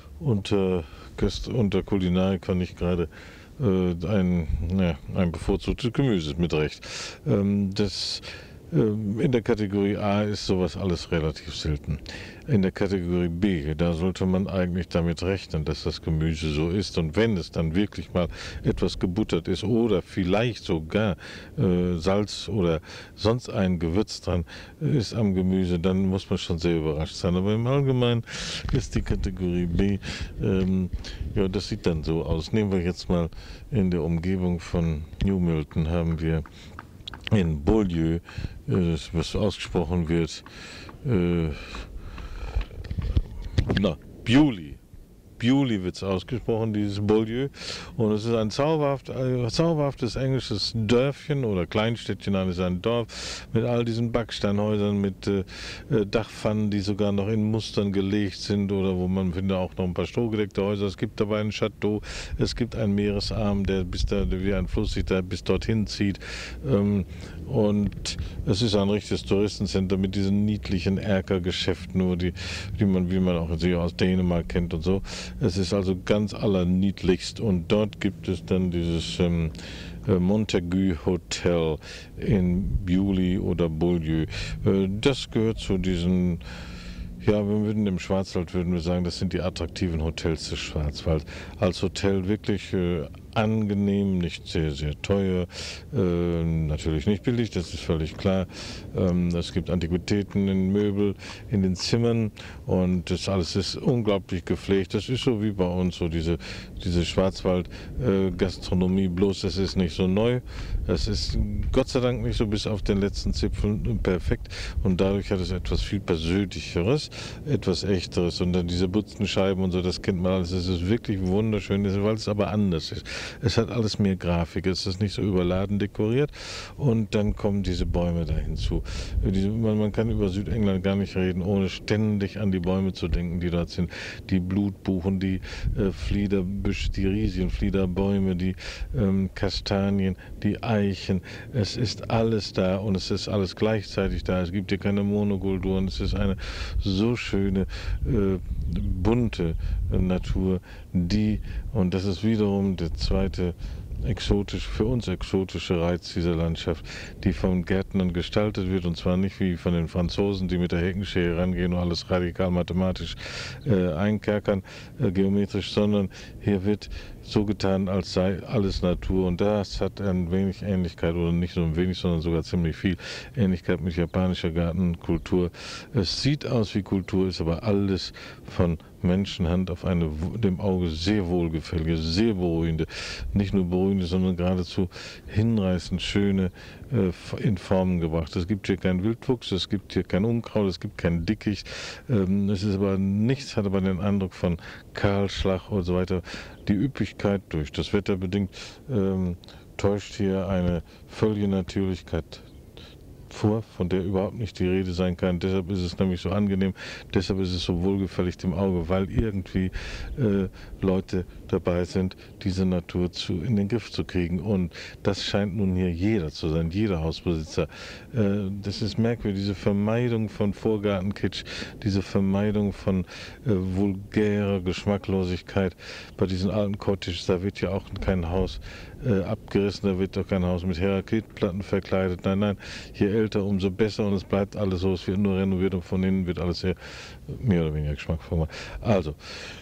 unter, unter Kulinarik kann ich gerade äh, ein, ja, ein bevorzugtes Gemüse mit Recht. Ähm, das In der Kategorie A ist sowas alles relativ selten. In der Kategorie B, da sollte man eigentlich damit rechnen, dass das Gemüse so ist. Und wenn es dann wirklich mal etwas gebuttert ist oder vielleicht sogar äh, Salz oder sonst ein Gewürz dran ist am Gemüse, dann muss man schon sehr überrascht sein. Aber im Allgemeinen ist die Kategorie B, ähm, ja, das sieht dann so aus. Nehmen wir jetzt mal in der Umgebung von New Milton, haben wir in Beaulieu, äh, was ausgesprochen wird, äh, na, Bewley. Bewley wird es ausgesprochen, dieses Beaulieu. Und es ist ein zauberhaft, äh, zauberhaftes englisches Dörfchen oder Kleinstädtchen, nein, es ist ein Dorf mit all diesen Backsteinhäusern, mit äh, Dachpfannen, die sogar noch in Mustern gelegt sind oder wo man findet auch noch ein paar strohgedeckte Häuser. Es gibt dabei ein Chateau, es gibt einen Meeresarm, der bis da, wie ein Fluss sich da bis dorthin zieht. Ähm, und es ist ein richtiges Touristencenter mit diesen niedlichen Erkergeschäften, nur die, die man, wie man auch aus Dänemark kennt und so. Es ist also ganz allerniedlichst und dort gibt es dann dieses ähm, Montague Hotel in Bewley oder Beaulieu. Äh, das gehört zu diesen, ja, wir würden im Schwarzwald würden wir sagen, das sind die attraktiven Hotels des Schwarzwalds. Als Hotel wirklich äh, angenehm, nicht sehr, sehr teuer, äh, natürlich nicht billig, das ist völlig klar. Ähm, es gibt Antiquitäten in Möbel, in den Zimmern und das alles ist unglaublich gepflegt. Das ist so wie bei uns, so diese, diese Schwarzwald-Gastronomie, äh, bloß es ist nicht so neu. Es ist Gott sei Dank nicht so bis auf den letzten Zipfel perfekt und dadurch hat es etwas viel Persönlicheres, etwas Echteres und dann diese Butzenscheiben und so, das kennt man alles. Es ist wirklich wunderschön, weil es aber anders ist. Es hat alles mehr Grafik, es ist nicht so überladen dekoriert und dann kommen diese Bäume da hinzu. Man kann über Südengland gar nicht reden, ohne ständig an die Bäume zu denken, die dort sind. Die Blutbuchen, die äh, Fliederbüsche, die riesigen Fliederbäume, die ähm, Kastanien, die Eichen. Es ist alles da und es ist alles gleichzeitig da. Es gibt hier keine Monokulturen. Es ist eine so schöne, äh, bunte äh, Natur, die, und das ist wiederum der zweite exotisch, für uns exotische Reiz dieser Landschaft, die von Gärtnern gestaltet wird und zwar nicht wie von den Franzosen, die mit der Heckenschere rangehen und alles radikal mathematisch äh, einkerkern, äh, geometrisch, sondern hier wird so getan, als sei alles Natur und das hat ein wenig Ähnlichkeit oder nicht nur ein wenig, sondern sogar ziemlich viel Ähnlichkeit mit japanischer Gartenkultur. Es sieht aus wie Kultur, ist aber alles von Menschenhand auf eine dem Auge sehr wohlgefällige, sehr beruhigende, nicht nur beruhigende, sondern geradezu hinreißend schöne äh, in Formen gebracht. Es gibt hier keinen Wildwuchs, es gibt hier kein Unkraut, es gibt kein Dickicht. Ähm, es ist aber nichts, hat aber den Eindruck von Kahlschlag und so weiter. Die Üppigkeit durch das Wetter bedingt ähm, täuscht hier eine völlige Natürlichkeit vor, von der überhaupt nicht die Rede sein kann. Deshalb ist es nämlich so angenehm, deshalb ist es so wohlgefällig dem Auge, weil irgendwie äh, Leute dabei sind, diese Natur zu, in den Griff zu kriegen. Und das scheint nun hier jeder zu sein, jeder Hausbesitzer. Äh, das ist merkwürdig, diese Vermeidung von Vorgartenkitsch, diese Vermeidung von äh, vulgärer Geschmacklosigkeit. Bei diesen alten Cottages, da wird ja auch kein Haus äh, abgerissen, da wird doch kein Haus mit Herakitplatten verkleidet. Nein, nein, je älter, umso besser und es bleibt alles so, es wird nur renoviert und von innen wird alles sehr, mehr oder weniger geschmackvoll. Also,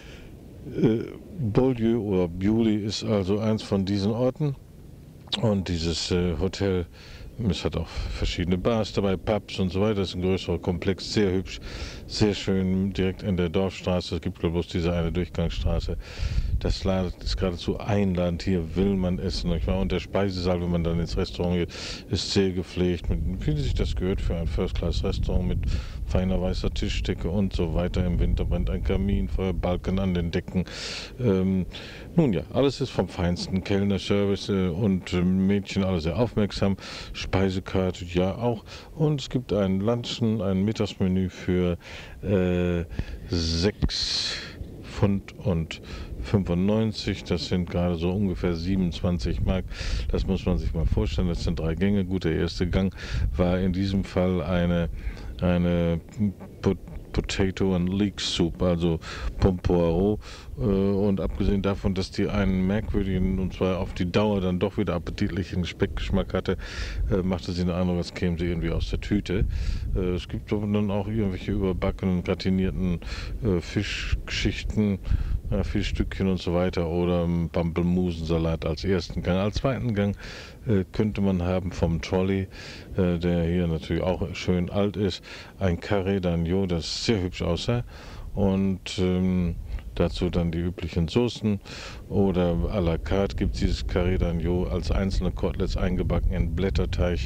äh, Beaulieu oder Bewley ist also eins von diesen Orten und dieses äh, Hotel, es hat auch verschiedene Bars dabei, Pubs und so weiter, das ist ein größerer Komplex, sehr hübsch, sehr schön, direkt in der Dorfstraße, es gibt bloß diese eine Durchgangsstraße. Das ist geradezu einladend, hier will man essen. Und der Speisesaal, wenn man dann ins Restaurant geht, ist sehr gepflegt, mit, wie sich das gehört für ein First-Class-Restaurant mit feiner weißer Tischdecke und so weiter. Im Winter brennt ein Kaminfeuer, Balken an den Decken. Ähm, nun ja, alles ist vom Feinsten. Kellner, Service äh, und äh, Mädchen, alle sehr aufmerksam. Speisekarte, ja auch. Und es gibt ein Lunchen, ein Mittagsmenü für äh, sechs Pfund und fünfundneunzig, das sind gerade so ungefähr siebenundzwanzig Mark, das muss man sich mal vorstellen, das sind drei Gänge. Gut, der erste Gang war in diesem Fall eine, eine Potato and Leek Soup, also Pomme Poireau. Äh, und abgesehen davon, dass die einen merkwürdigen, und zwar auf die Dauer dann doch wieder appetitlichen Speckgeschmack hatte, äh, machte sie den Eindruck, als käme sie irgendwie aus der Tüte. Äh, es gibt dann auch irgendwelche überbackenen, gratinierten äh, Fischgeschichten, ja, Fischstückchen und so weiter, oder Pampelmusensalat als ersten Gang. Als zweiten Gang äh, könnte man haben vom Trolley, äh, der hier natürlich auch schön alt ist, ein Carré d'Agneau, das sehr hübsch aussah, und ähm, dazu dann die üblichen Soßen, oder à la carte gibt es dieses Carré d'Agneau als einzelne Koteletts eingebacken in Blätterteig,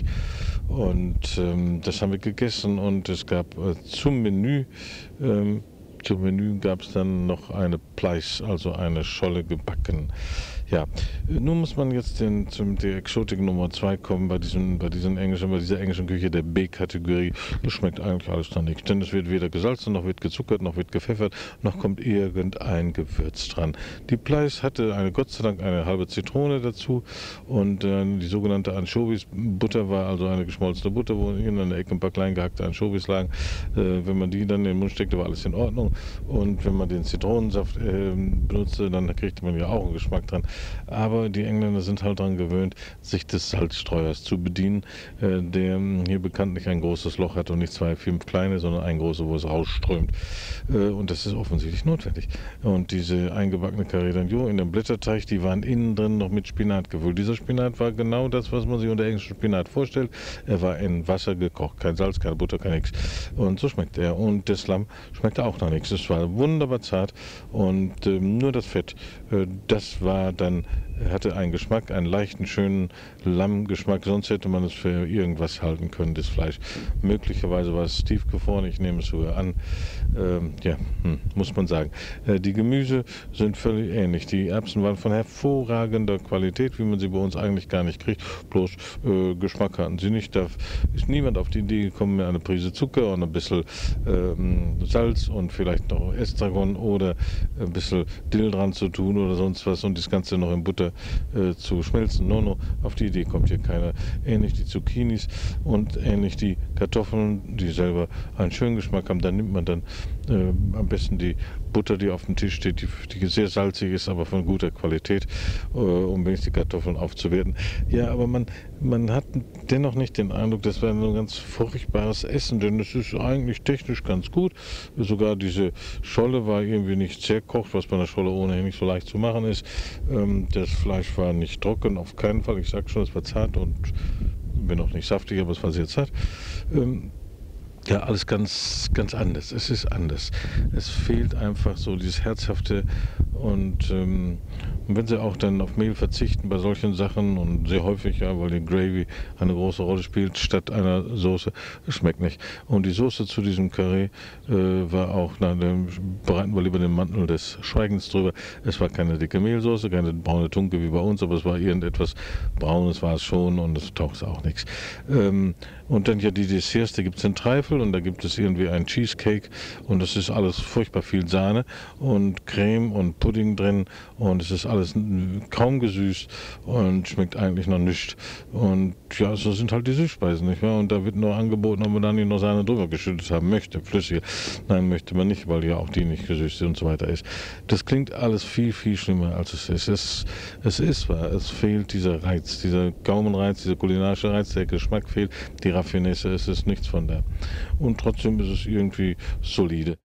und ähm, das haben wir gegessen, und es gab äh, zum Menü ähm, Zum Menü gab es dann noch eine Plaice, also eine Scholle gebacken. Ja, nun muss man jetzt den, zum der Exotik Nummer zwei kommen bei diesem, bei diesen englischen, bei dieser englischen Küche der B-Kategorie. Das schmeckt eigentlich alles nach nichts, denn es wird weder gesalzen, noch wird gezuckert, noch wird gepfeffert, noch kommt irgendein Gewürz dran. Die Plaice hatte eine, Gott sei Dank, eine halbe Zitrone dazu, und äh, die sogenannte Anchovies-Butter war also eine geschmolzene Butter, wo in einer Ecke ein paar klein gehackte Anchovies lagen. Äh, wenn man die dann in den Mund steckte, war alles in Ordnung, und wenn man den Zitronensaft äh, benutzte, dann kriegte man ja auch einen Geschmack dran. Aber die Engländer sind halt daran gewöhnt, sich des Salzstreuers zu bedienen, äh, der hier bekanntlich ein großes Loch hat und nicht zwei, fünf kleine, sondern ein großes, wo es rausströmt. Äh, und das ist offensichtlich notwendig. Und diese eingebackene Carré d'Agneau in dem Blätterteig, die waren innen drin noch mit Spinat gefüllt. Dieser Spinat war genau das, was man sich unter englischem Spinat vorstellt. Er war in Wasser gekocht, kein Salz, keine Butter, kein nichts. Und so schmeckt er. Und das Lamm schmeckte auch nach nichts. Es war wunderbar zart, und äh, nur das Fett, äh, das war dann Dann hatte einen Geschmack, einen leichten, schönen Lammgeschmack. Sonst hätte man es für irgendwas halten können, das Fleisch. Möglicherweise war es tiefgefroren, ich nehme es sogar an. Ähm, ja, hm, muss man sagen. Äh, die Gemüse sind völlig ähnlich. Die Erbsen waren von hervorragender Qualität, wie man sie bei uns eigentlich gar nicht kriegt. Bloß äh, Geschmack hatten sie nicht. Da ist niemand auf die Idee gekommen, mir eine Prise Zucker und ein bisschen ähm, Salz und vielleicht noch Estragon oder ein bisschen Dill dran zu tun oder sonst was, und das Ganze noch in Butter äh, zu schmelzen. No, no, auf die Idee kommt hier keiner. Ähnlich die Zucchinis und ähnlich die Kartoffeln, die selber einen schönen Geschmack haben. Da nimmt man dann äh, am besten die Butter, die auf dem Tisch steht, die, die sehr salzig ist, aber von guter Qualität, äh, um wenigstens die Kartoffeln aufzuwerten. Ja, aber man, man hat dennoch nicht den Eindruck, das wäre ein ganz furchtbares Essen, denn es ist eigentlich technisch ganz gut. Sogar diese Scholle war irgendwie nicht sehr kocht, was bei einer Scholle ohnehin nicht so leicht zu machen ist. Ähm, das Fleisch war nicht trocken, auf keinen Fall. Ich sage schon, es war zart und bin auch nicht saftig, aber es war sehr zart. Ähm, Ja, alles ganz, ganz anders. Es ist anders. Es fehlt einfach so dieses Herzhafte, und ähm, wenn sie auch dann auf Mehl verzichten bei solchen Sachen, und sehr häufig, ja, weil die Gravy eine große Rolle spielt statt einer Soße, es schmeckt nicht. Und die Soße zu diesem Carré äh, war auch, na, dann bereiten wir lieber den Mantel des Schweigens drüber. Es war keine dicke Mehlsoße, keine braune Tunke wie bei uns, aber es war irgendetwas Braunes war es schon, und es tauchte auch nichts. Ähm, und dann ja die Desserts, da gibt es den Treifel, und da gibt es irgendwie einen Cheesecake, und das ist alles furchtbar viel Sahne und Creme und Pudding drin, und es ist alles kaum gesüßt und schmeckt eigentlich noch nichts. Und ja, so sind halt die Süßspeisen, nicht wahr? Und da wird nur angeboten, ob man dann nicht noch Sahne drüber geschüttet haben möchte, flüssige. Nein, möchte man nicht, weil ja auch die nicht gesüßt und so weiter ist. Das klingt alles viel, viel schlimmer, als es ist. Es, es ist wahr, es fehlt dieser Reiz, dieser Gaumenreiz, dieser kulinarische Reiz, der Geschmack fehlt, die Raffinesse, es ist nichts von da. Und trotzdem ist es irgendwie solide.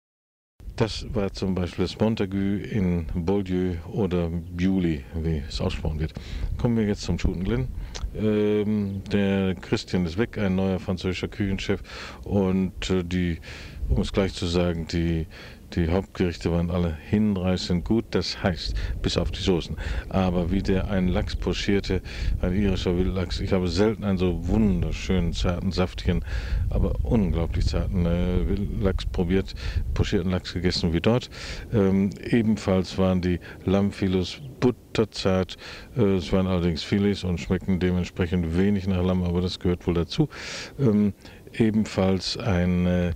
Das war zum Beispiel das Montagu in Beaulieu oder Bewley, wie es ausgesprochen wird. Kommen wir jetzt zum Shooten Glen. Ähm, der Christian ist weg, ein neuer französischer Küchenchef, und äh, die, um es gleich zu sagen, die Die Hauptgerichte waren alle hinreißend gut, das heißt, bis auf die Soßen. Aber wie der einen Lachs pochierte, ein irischer Wildlachs, ich habe selten einen so wunderschönen, zarten, saftigen, aber unglaublich zarten äh, Wildlachs probiert, pochierten Lachs gegessen wie dort. Ähm, ebenfalls waren die Lammfilos butterzart, äh, es waren allerdings Filets und schmecken dementsprechend wenig nach Lamm, aber das gehört wohl dazu. Ähm, ebenfalls ein, äh,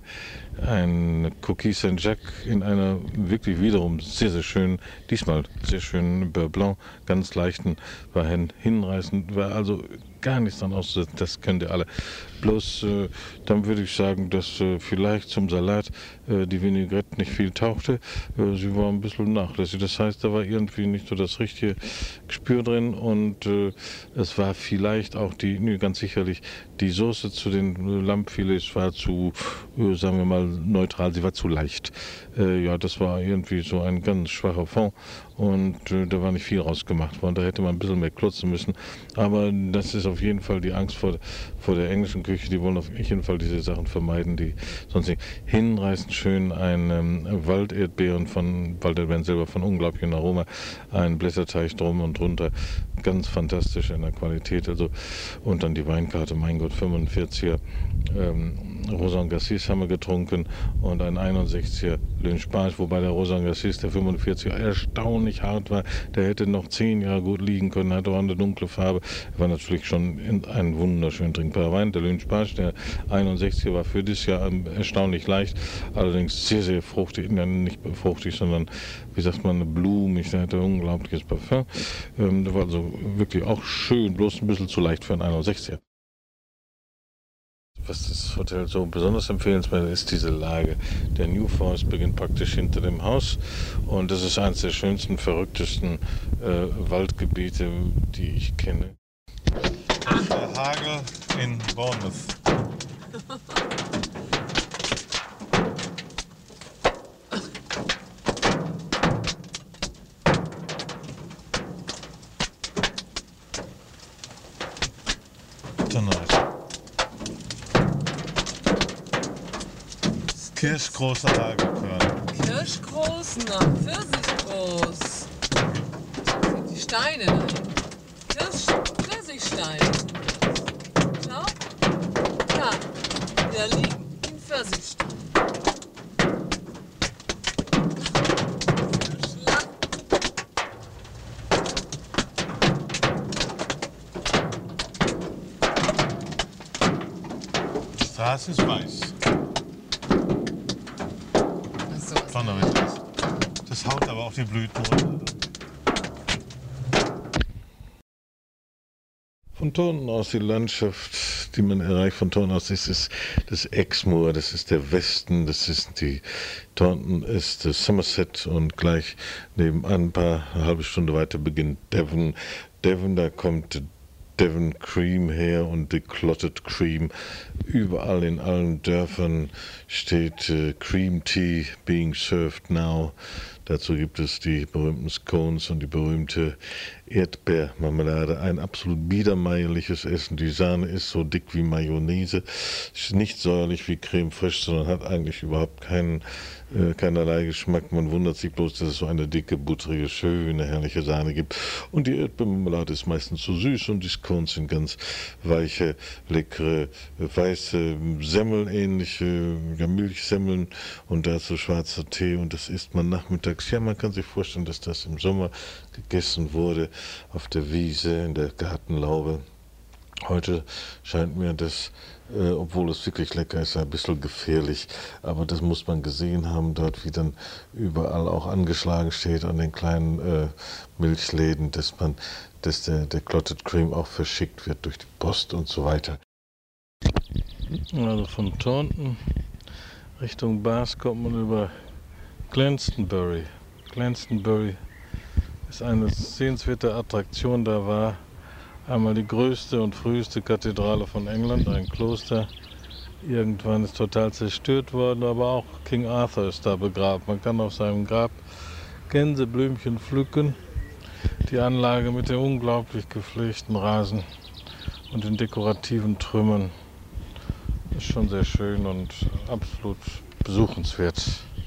ein Coquille Saint-Jacques in einer wirklich wiederum sehr, sehr schönen, diesmal sehr schönen Beurre Blanc, ganz leichten, war hinreißend, war also gar nichts dran auszusetzen, das könnt ihr alle. Bloß äh, dann würde ich sagen, dass äh, vielleicht zum Salat äh, die Vinaigrette nicht viel tauchte. Äh, sie war ein bisschen nachlässig. Das heißt, da war irgendwie nicht so das richtige Gespür drin und äh, es war vielleicht auch die, nee, ganz sicherlich, die Soße zu den äh, Lammfilets war zu, äh, sagen wir mal, neutral, sie war zu leicht. Äh, ja, das war irgendwie so ein ganz schwacher Fond und äh, da war nicht viel rausgemacht worden. Da hätte man ein bisschen mehr klotzen müssen. Aber das ist auf jeden Fall die Angst vor, vor der englischen Küche. Die wollen auf jeden Fall diese Sachen vermeiden, die sonst nicht. Hinreißend schön ein ähm, Walderdbeeren von, Walderdbeeren selber von unglaublichem Aroma, ein Blätterteig drum und drunter. Ganz fantastisch in der Qualität. Also, und dann die Weinkarte, mein Gott, fünfundvierziger ähm, Rosan Gassis haben wir getrunken und ein einundsechziger Lynch Barge, wobei der Rosan Gassis, der fünfundvierziger, erstaunlich hart war. Der hätte noch zehn Jahre gut liegen können, hatte auch eine dunkle Farbe. War natürlich schon ein wunderschön trinkbarer Wein. Der Lynch Barge, der einundsechziger, war für dieses Jahr erstaunlich leicht, allerdings sehr, sehr fruchtig, nicht fruchtig, sondern, wie sagt man, blumig. Der hatte ein unglaubliches Parfum. Ähm, der war also wirklich auch schön, bloß ein bisschen zu leicht für einen einundsechziger. Was das Hotel so besonders empfehlenswert ist, diese Lage. Der New Forest beginnt praktisch hinter dem Haus und das ist eines der schönsten, verrücktesten äh, Waldgebiete, die ich kenne. Der Hagel in Bournemouth. Tonight. Kirschgroße Hagelkörner. Kirschgroß? Na, Pfirsichgroß. Sind die Steine da? Kirsch, Pfirsichsteine. Schau. Da. Da liegen die Pfirsichsteine. Die Straße ist weiß. Von der Mitte. Das haut aber auf die Blüten runter. Von Thornton aus die Landschaft, die man erreicht von Thornton aus, das ist das Exmoor, das ist der Westen, das ist die Thornton ist das Somerset und gleich nebenan, ein paar eine halbe Stunde weiter beginnt Devon. Devon, da kommt Devon Cream her und die Clotted Cream. Überall in allen Dörfern steht äh, Cream Tea being served now. Dazu gibt es die berühmten Scones und die berühmte Erdbeermarmelade. Ein absolut biedermeierliches Essen. Die Sahne ist so dick wie Mayonnaise. Ist nicht säuerlich wie Creme fraiche, sondern hat eigentlich überhaupt keinen, äh, keinerlei Geschmack. Man wundert sich bloß, dass es so eine dicke, butterige, schöne, herrliche Sahne gibt. Und die Erdbeermarmelade ist meistens so süß und die Scones sind ganz weiche, leckere, weiße Semmeln, ähnliche ja, Milchsemmeln und dazu schwarzer Tee. Und das isst man nachmittags. Ja, man kann sich vorstellen, dass das im Sommer gegessen wurde, auf der Wiese, in der Gartenlaube. Heute scheint mir das, äh, obwohl es wirklich lecker ist, ein bisschen gefährlich. Aber das muss man gesehen haben, dort wie dann überall auch angeschlagen steht an den kleinen äh, Milchläden, dass man, dass der, der Clotted Cream auch verschickt wird durch die Post und so weiter. Also von Thornton Richtung Bath kommt man über Glastonbury. Glastonbury ist eine sehenswerte Attraktion. Da war einmal die größte und früheste Kathedrale von England, ein Kloster. Irgendwann ist total zerstört worden, aber auch King Arthur ist da begraben. Man kann auf seinem Grab Gänseblümchen pflücken. Die Anlage mit dem unglaublich gepflegten Rasen und den dekorativen Trümmern ist schon sehr schön und absolut besuchenswert.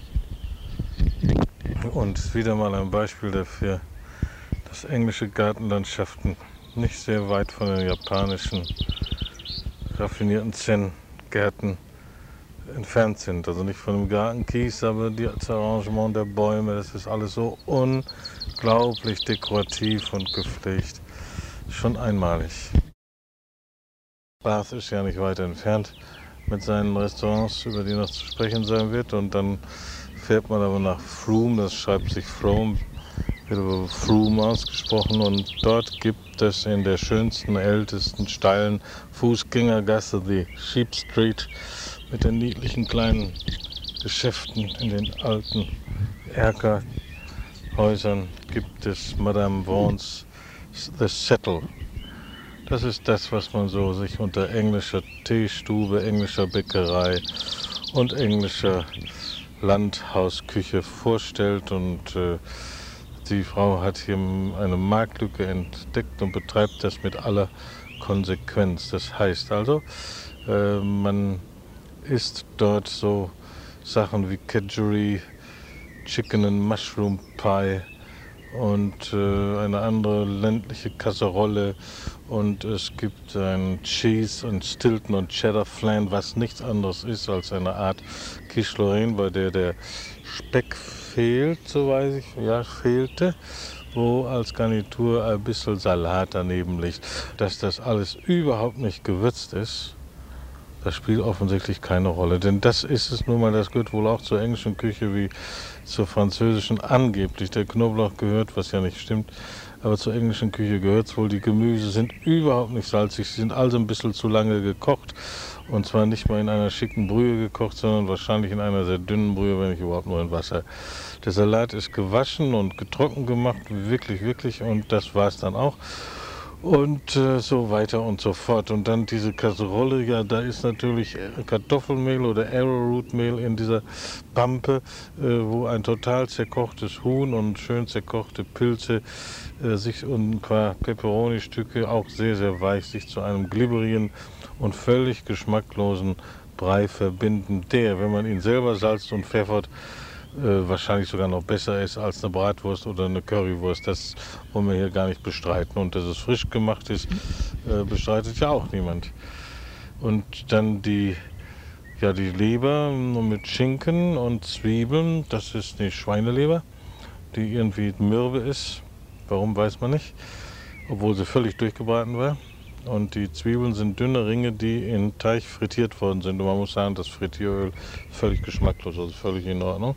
Und wieder mal ein Beispiel dafür, dass englische Gartenlandschaften nicht sehr weit von den japanischen raffinierten Zen-Gärten entfernt sind. Also nicht von dem Gartenkies, aber das Arrangement der Bäume, das ist alles so unglaublich dekorativ und gepflegt. Schon einmalig. Bath ist ja nicht weit entfernt mit seinen Restaurants, über die noch zu sprechen sein wird. Und dann fährt man aber nach Frome, das schreibt sich Frome, wird über Frome ausgesprochen, und dort gibt es in der schönsten, ältesten, steilen Fußgängergasse, die Sheep Street, mit den niedlichen kleinen Geschäften in den alten Erkerhäusern, gibt es Madame Vaughan's The Settle. Das ist das, was man so sich unter englischer Teestube, englischer Bäckerei und englischer Landhausküche vorstellt, und äh, die Frau hat hier eine Marktlücke entdeckt und betreibt das mit aller Konsequenz. Das heißt also, äh, man isst dort so Sachen wie Kedgeree, Chicken and Mushroom Pie und äh, eine andere ländliche Kasserolle, und es gibt ein Cheese und Stilton und Cheddar Flan, was nichts anderes ist als eine Art Quiche Lorraine, bei der der Speck fehlt, so weiß ich, ja, fehlte, wo als Garnitur ein bisschen Salat daneben liegt. Dass das alles überhaupt nicht gewürzt ist, das spielt offensichtlich keine Rolle, denn das ist es nun mal, das gehört wohl auch zur englischen Küche wie zur französischen angeblich. Der Knoblauch gehört, was ja nicht stimmt, aber zur englischen Küche gehört es wohl. Die Gemüse sind überhaupt nicht salzig, sie sind also ein bisschen zu lange gekocht, und zwar nicht mal in einer schicken Brühe gekocht, sondern wahrscheinlich in einer sehr dünnen Brühe, wenn nicht überhaupt nur in Wasser. Der Salat ist gewaschen und getrocknet gemacht, wirklich, wirklich, und das war es dann auch. Und äh, so weiter und so fort. Und dann diese Kasserolle, ja, da ist natürlich Kartoffelmehl oder Arrowroot-Mehl in dieser Pampe, äh, wo ein total zerkochtes Huhn und schön zerkochte Pilze äh, sich und ein paar Peperoni-Stücke, auch sehr, sehr weich, sich zu einem glibberigen und völlig geschmacklosen Brei verbinden, der, wenn man ihn selber salzt und pfeffert, Äh, wahrscheinlich sogar noch besser ist als eine Bratwurst oder eine Currywurst. Das wollen wir hier gar nicht bestreiten. Und dass es frisch gemacht ist, äh, bestreitet ja auch niemand. Und dann die, ja, die Leber mit Schinken und Zwiebeln, das ist die Schweineleber, die irgendwie mürbe ist. Warum, weiß man nicht, obwohl sie völlig durchgebraten war. Und die Zwiebeln sind dünne Ringe, die in Teig frittiert worden sind. Und man muss sagen, das Frittieröl völlig geschmacklos, also völlig in Ordnung.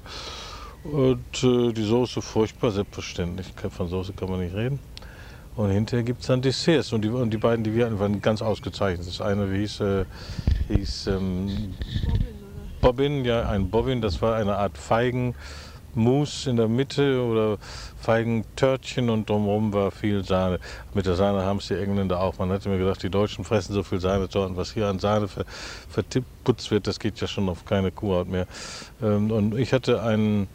Und äh, die Soße furchtbar, selbstverständlich. Von Soße kann man nicht reden. Und hinterher gibt es dann Desserts. Und die, und die beiden, die wir hatten, waren ganz ausgezeichnet. Das eine hieß, äh, hieß ähm, Bobbin, ja, ein Bobbin. Das war eine Art Feigen. Mousse in der Mitte oder Feigentörtchen, und drumherum war viel Sahne. Mit der Sahne haben es die Engländer auch. Man hatte mir gedacht, die Deutschen fressen so viel Sahnetorten. Was hier an Sahne ver, verputzt wird, das geht ja schon auf keine Kuhhaut mehr. Ähm, und ich hatte einen,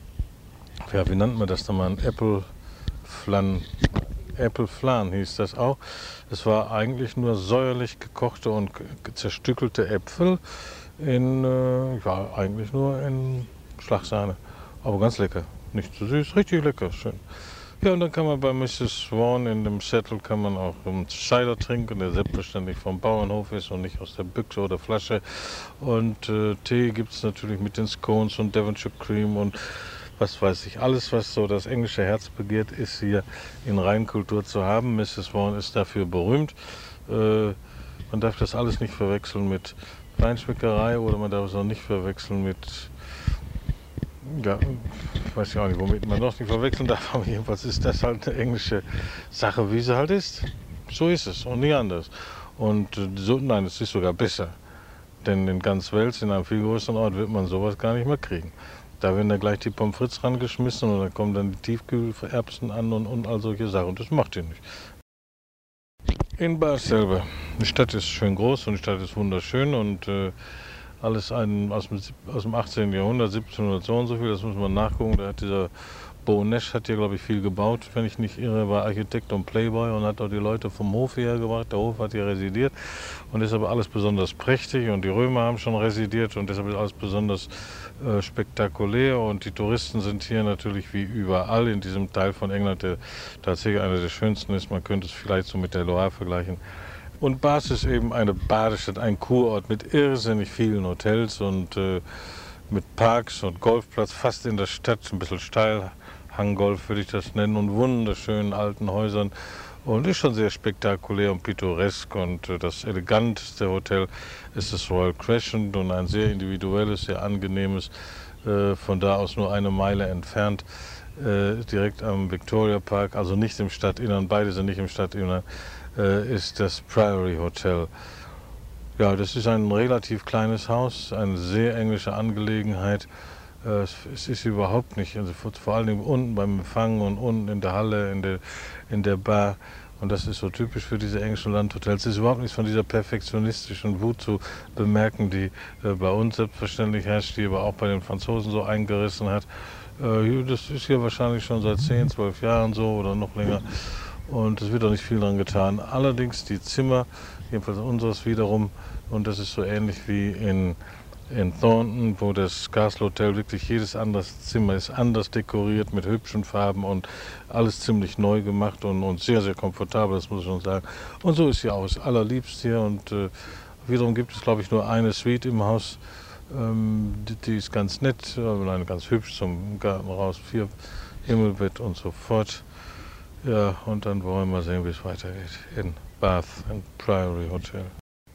ja, wie nennt man das nochmal, ein Apple Flan. Apple Flan hieß das auch. Es war eigentlich nur säuerlich gekochte und zerstückelte Äpfel in, äh, ja, eigentlich nur in Schlagsahne. Aber ganz lecker, nicht zu süß, richtig lecker, schön. Ja, und dann kann man bei Missus Vaughan in dem Settle kann man auch einen Cider trinken, der selbstverständlich vom Bauernhof ist und nicht aus der Büchse oder Flasche. Und äh, Tee gibt es natürlich mit den Scones und Devonshire Cream und was weiß ich. Alles, was so das englische Herz begehrt, ist hier in Rheinkultur zu haben. Missus Vaughan ist dafür berühmt. Äh, man darf das alles nicht verwechseln mit Feinschmeckerei, oder man darf es auch nicht verwechseln mit, ja, ich weiß ja auch nicht, womit man noch nicht verwechseln darf, aber jedenfalls ist das halt eine englische Sache, wie sie halt ist. So ist es und nie anders. Und so, nein, es ist sogar besser. Denn in ganz Wels, in einem viel größeren Ort, wird man sowas gar nicht mehr kriegen. Da werden da gleich die Pommes frites rangeschmissen und dann kommen dann die Tiefkühlerbsen an und, und all solche Sachen. Und das macht ihr nicht. In Bath selber. Die Stadt ist schön groß und die Stadt ist wunderschön und äh, alles ein, aus, dem, aus dem achtzehnten Jahrhundert, siebzehnhundert so und so viel, das muss man nachgucken. Da hat dieser Beau Nash hat hier, glaube ich, viel gebaut, wenn ich nicht irre, war Architekt und Playboy und hat auch die Leute vom Hof hierher gebracht. Der Hof hat hier residiert und deshalb alles besonders prächtig und die Römer haben schon residiert und deshalb ist alles besonders äh, spektakulär und die Touristen sind hier natürlich wie überall in diesem Teil von England, der tatsächlich einer der schönsten ist. Man könnte es vielleicht so mit der Loire vergleichen. Und Bath ist eben eine Badestadt, ein Kurort mit irrsinnig vielen Hotels und äh, mit Parks und Golfplatz, fast in der Stadt, ein bisschen steil, Hanggolf würde ich das nennen, und wunderschönen alten Häusern. Und ist schon sehr spektakulär und pittoresk. Und äh, das eleganteste Hotel ist das Royal Crescent und ein sehr individuelles, sehr angenehmes, äh, von da aus nur eine Meile entfernt, äh, direkt am Victoria Park, also nicht im Stadtinnern, beide sind nicht im Stadtinnern, äh, ist das Priory Hotel. Ja, das ist ein relativ kleines Haus, eine sehr englische Angelegenheit. Äh, es ist überhaupt nicht, also vor allem unten beim Empfang und unten in der Halle, in der, in der Bar. Und das ist so typisch für diese englischen Landhotels. Es ist überhaupt nichts von dieser perfektionistischen Wut zu bemerken, die äh, bei uns selbstverständlich herrscht, die aber auch bei den Franzosen so eingerissen hat. Äh, das ist hier wahrscheinlich schon seit zehn, zwölf Jahren so oder noch länger. Und es wird auch nicht viel daran getan. Allerdings die Zimmer, jedenfalls unseres wiederum, und das ist so ähnlich wie in in Thornton, wo das Castle Hotel wirklich jedes andere Zimmer ist anders dekoriert mit hübschen Farben und alles ziemlich neu gemacht und, und sehr, sehr komfortabel, das muss ich schon sagen. Und so ist hier auch, ist allerliebst hier und äh, wiederum gibt es, glaube ich, nur eine Suite im Haus, ähm, die, die ist ganz nett, also eine ganz hübsch zum Garten raus, vier Himmelbett und so fort. Ja, und dann wollen wir mal sehen, wie es weitergeht in Bath, im Priory Hotel.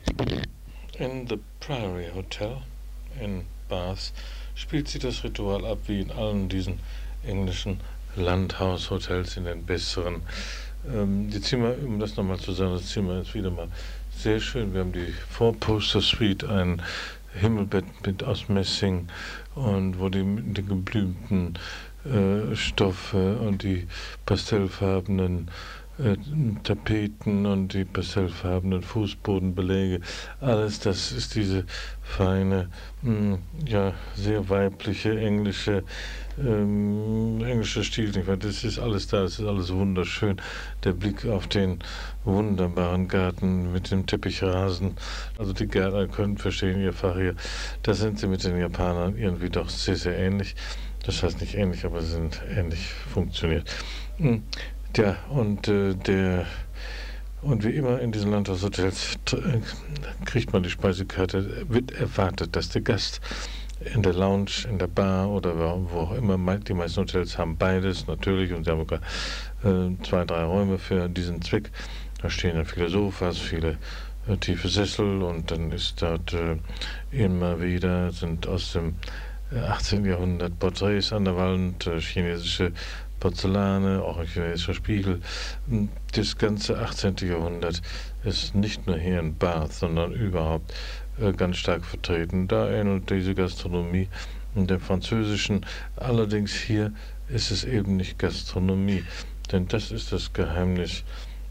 In the Priory Hotel in Bath spielt sich das Ritual ab wie in allen diesen englischen Landhaushotels in den besseren. Ähm, die Zimmer, um das nochmal zu sagen, das Zimmer ist wieder mal sehr schön. Wir haben die Four-Poster Suite, ein Himmelbett mit aus Messing und wo die, die geblümten äh, Stoffe und die pastellfarbenen Äh, Tapeten und die pastellfarbenen Fußbodenbeläge, alles das ist diese feine, mh, ja, sehr weibliche englische, ähm, englische Stil. Das ist alles da, das ist alles wunderschön. Der Blick auf den wunderbaren Garten mit dem Teppichrasen. Also die Gärtner können verstehen ihr Fach hier. Da sind sie mit den Japanern irgendwie doch sehr, sehr ähnlich. Das heißt nicht ähnlich, aber sie sind ähnlich funktioniert. Mh. Ja, und äh, der und wie immer in diesen Landhaushotels äh, kriegt man die Speisekarte, wird erwartet, dass der Gast in der Lounge, in der Bar oder wo auch immer, die meisten Hotels haben beides natürlich und sie haben sogar äh, zwei, drei Räume für diesen Zweck. Da stehen dann viele Sofas, viele äh, tiefe Sessel und dann ist dort äh, immer wieder, sind aus dem äh, achtzehnten Jahrhundert Porträts an der Wand, äh, chinesische Porzellane, auch ein chinesischer Spiegel. Das ganze achtzehnten Jahrhundert ist nicht nur hier in Bath, sondern überhaupt äh, ganz stark vertreten. Da ähnelt diese Gastronomie der französischen. Allerdings hier ist es eben nicht Gastronomie, denn das ist das Geheimnis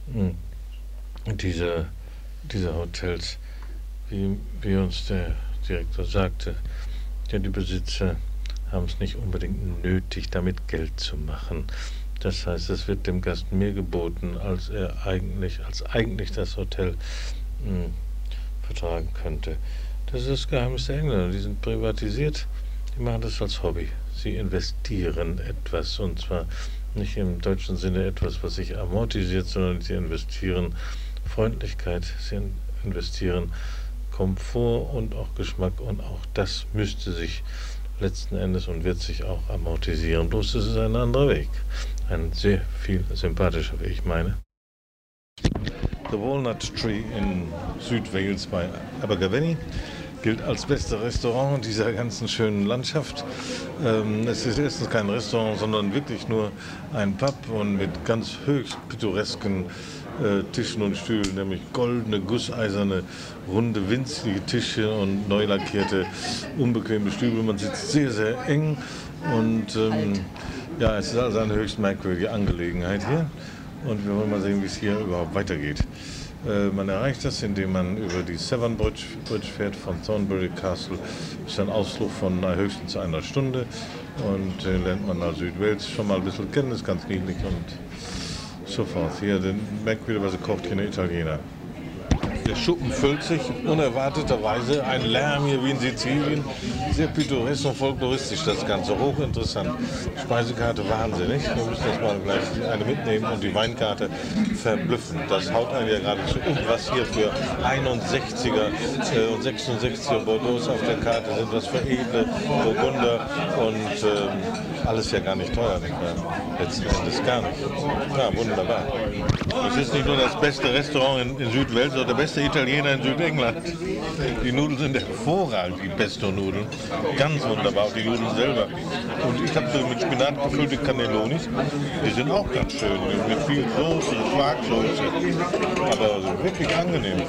mh, dieser, dieser Hotels, wie, wie uns der Direktor sagte. Ja, die Besitzer haben es nicht unbedingt nötig, damit Geld zu machen. Das heißt, es wird dem Gast mehr geboten, als er eigentlich, als eigentlich das Hotel mh, vertragen könnte. Das ist das Geheimnis der Engländer. Die sind privatisiert, die machen das als Hobby. Sie investieren etwas, und zwar nicht im deutschen Sinne etwas, was sich amortisiert, sondern sie investieren Freundlichkeit, sie investieren Komfort und auch Geschmack, und auch das müsste sich letzten Endes und wird sich auch amortisieren. Bloß das ist ein anderer Weg. Ein sehr viel sympathischer Weg, meine. The Walnut Tree in Südwales bei Abergavenny gilt als beste Restaurant dieser ganzen schönen Landschaft. Ähm, es ist erstens kein Restaurant, sondern wirklich nur ein Pub und mit ganz höchst pittoresken äh, Tischen und Stühlen, nämlich goldene, gusseiserne, runde, winzige Tische und neu lackierte, unbequeme Stühle. Man sitzt sehr, sehr eng und ähm, ja, es ist also eine höchst merkwürdige Angelegenheit hier und wir wollen mal sehen, wie es hier überhaupt weitergeht. Äh, man erreicht das, indem man über die Severn Bridge, Bridge fährt von Thornbury Castle. Das ist ein Ausflug von höchstens einer Stunde und äh, lernt man nach Südwales schon mal ein bisschen kennen, ist ganz niedlich und so fort. Hier, den merkwürdigerweise kocht hier eine Italiener. Der Schuppen füllt sich unerwarteterweise, ein Lärm hier wie in Sizilien, sehr pittoresk und folkloristisch das Ganze, hochinteressant. Speisekarte wahnsinnig, wir müssen jetzt mal gleich eine mitnehmen und die Weinkarte verblüffen. Das haut einen ja geradezu um, was hier für einundsechziger äh, und sechsundsechziger Bordeaux auf der Karte sind, was für edle Burgunder und äh, alles ja gar nicht teuer, nicht mehr. Letzten Endes gar nicht. Ja, wunderbar. Es ist nicht nur das beste Restaurant in, in Südwales, sondern der beste beste Italiener in Südengland. Die Nudeln sind hervorragend, die Pesto-Nudeln. Ganz wunderbar, auch die Nudeln selber. Und ich habe so mit Spinat gefüllte Cannellonis. Die sind auch ganz schön, mit viel Soße, Quarksoße. Aber wirklich angenehm.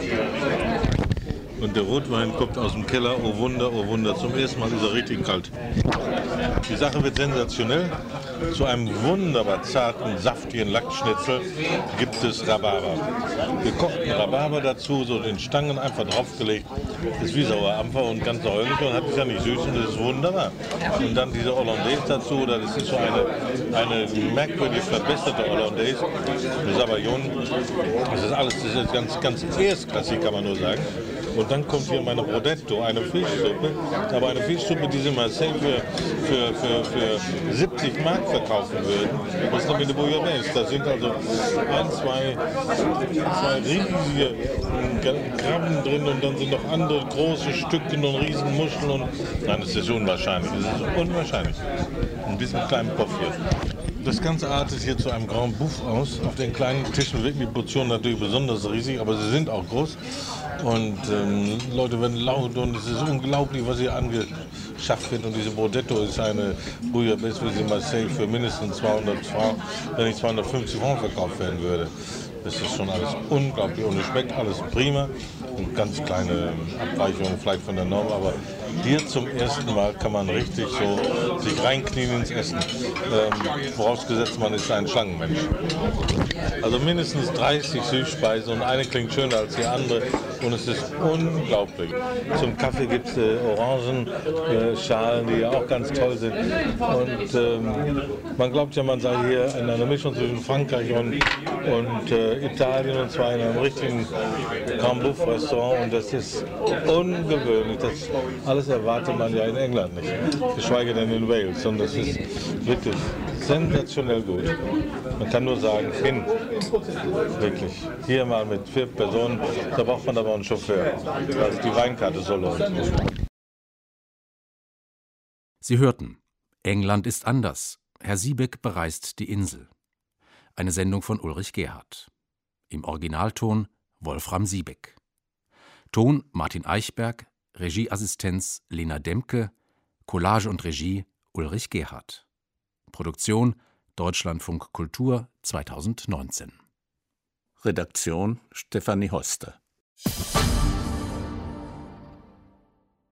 Und der Rotwein kommt aus dem Keller, oh Wunder, oh Wunder, zum ersten Mal ist er richtig kalt. Die Sache wird sensationell. Zu einem wunderbar zarten, saftigen Lachsschnitzel gibt es Rhabarber. Gekochten Rhabarber dazu, so den Stangen einfach draufgelegt. Das ist wie Sauerampfer und ganz säuerlich und hat es ja nicht süß und das ist wunderbar. Und dann diese Hollandaise dazu, das ist so eine, eine merkwürdig verbesserte Hollandaise. Das ist aber jung. Das ist alles, das ist ganz, ganz erstklassig, kann man nur sagen. Und dann kommt hier meine Brodetto, eine Fischsuppe. Aber eine Fischsuppe, die sie Marseille für, für, für, für siebzig Mark verkaufen würden. Was ist noch mit der Bouillabaisse? Da sind also ein, zwei, zwei riesige Krabben drin und dann sind noch andere große Stücken und riesen Muscheln. Und nein, das ist unwahrscheinlich. Das ist unwahrscheinlich. In diesem kleinen Popf hier. Das Ganze artet hier zu einem Grand Bouffe aus. Auf den kleinen Tischen wirken die Portionen natürlich besonders riesig, aber sie sind auch groß. Und ähm, Leute werden laut und es ist unglaublich, was hier angeschafft wird. Und diese Brodetto ist eine Bouillabaisse, wie sie in Marseille für mindestens zweihundert Francs, wenn nicht zweihundertfünfzig Francs verkauft werden würde. Das ist schon alles unglaublich und es schmeckt alles prima. Und ganz kleine Abweichungen vielleicht von der Norm, aber hier zum ersten Mal kann man richtig so sich reinknien ins Essen. Ähm, vorausgesetzt, man ist ein Schlangenmensch. Also mindestens dreißig Süßspeisen und eine klingt schöner als die andere und es ist unglaublich. Zum Kaffee gibt es äh, Orangenschalen, äh, die ja auch ganz toll sind. Und ähm, man glaubt ja, man sei hier in einer Mischung zwischen Frankreich und, und äh, Italien und zwar in einem richtigen Grand Bouffe Restaurant und das ist ungewöhnlich. Das alles erwartet man ja in England nicht, geschweige denn in Wales. Und das ist wirklich sensationell gut. Man kann nur sagen, hin. Wirklich. Hier mal mit vier Personen, da braucht man aber einen Chauffeur, weil die Weinkarte so läuft. Sie hörten England ist anders. Herr Siebeck bereist die Insel. Eine Sendung von Ulrich Gerhardt. Im Originalton Wolfram Siebeck. Ton Martin Eichberg, Regieassistenz Lena Demke, Collage und Regie Ulrich Gerhardt. Produktion Deutschlandfunk Kultur zweitausendneunzehn. Redaktion Stefanie Hoste.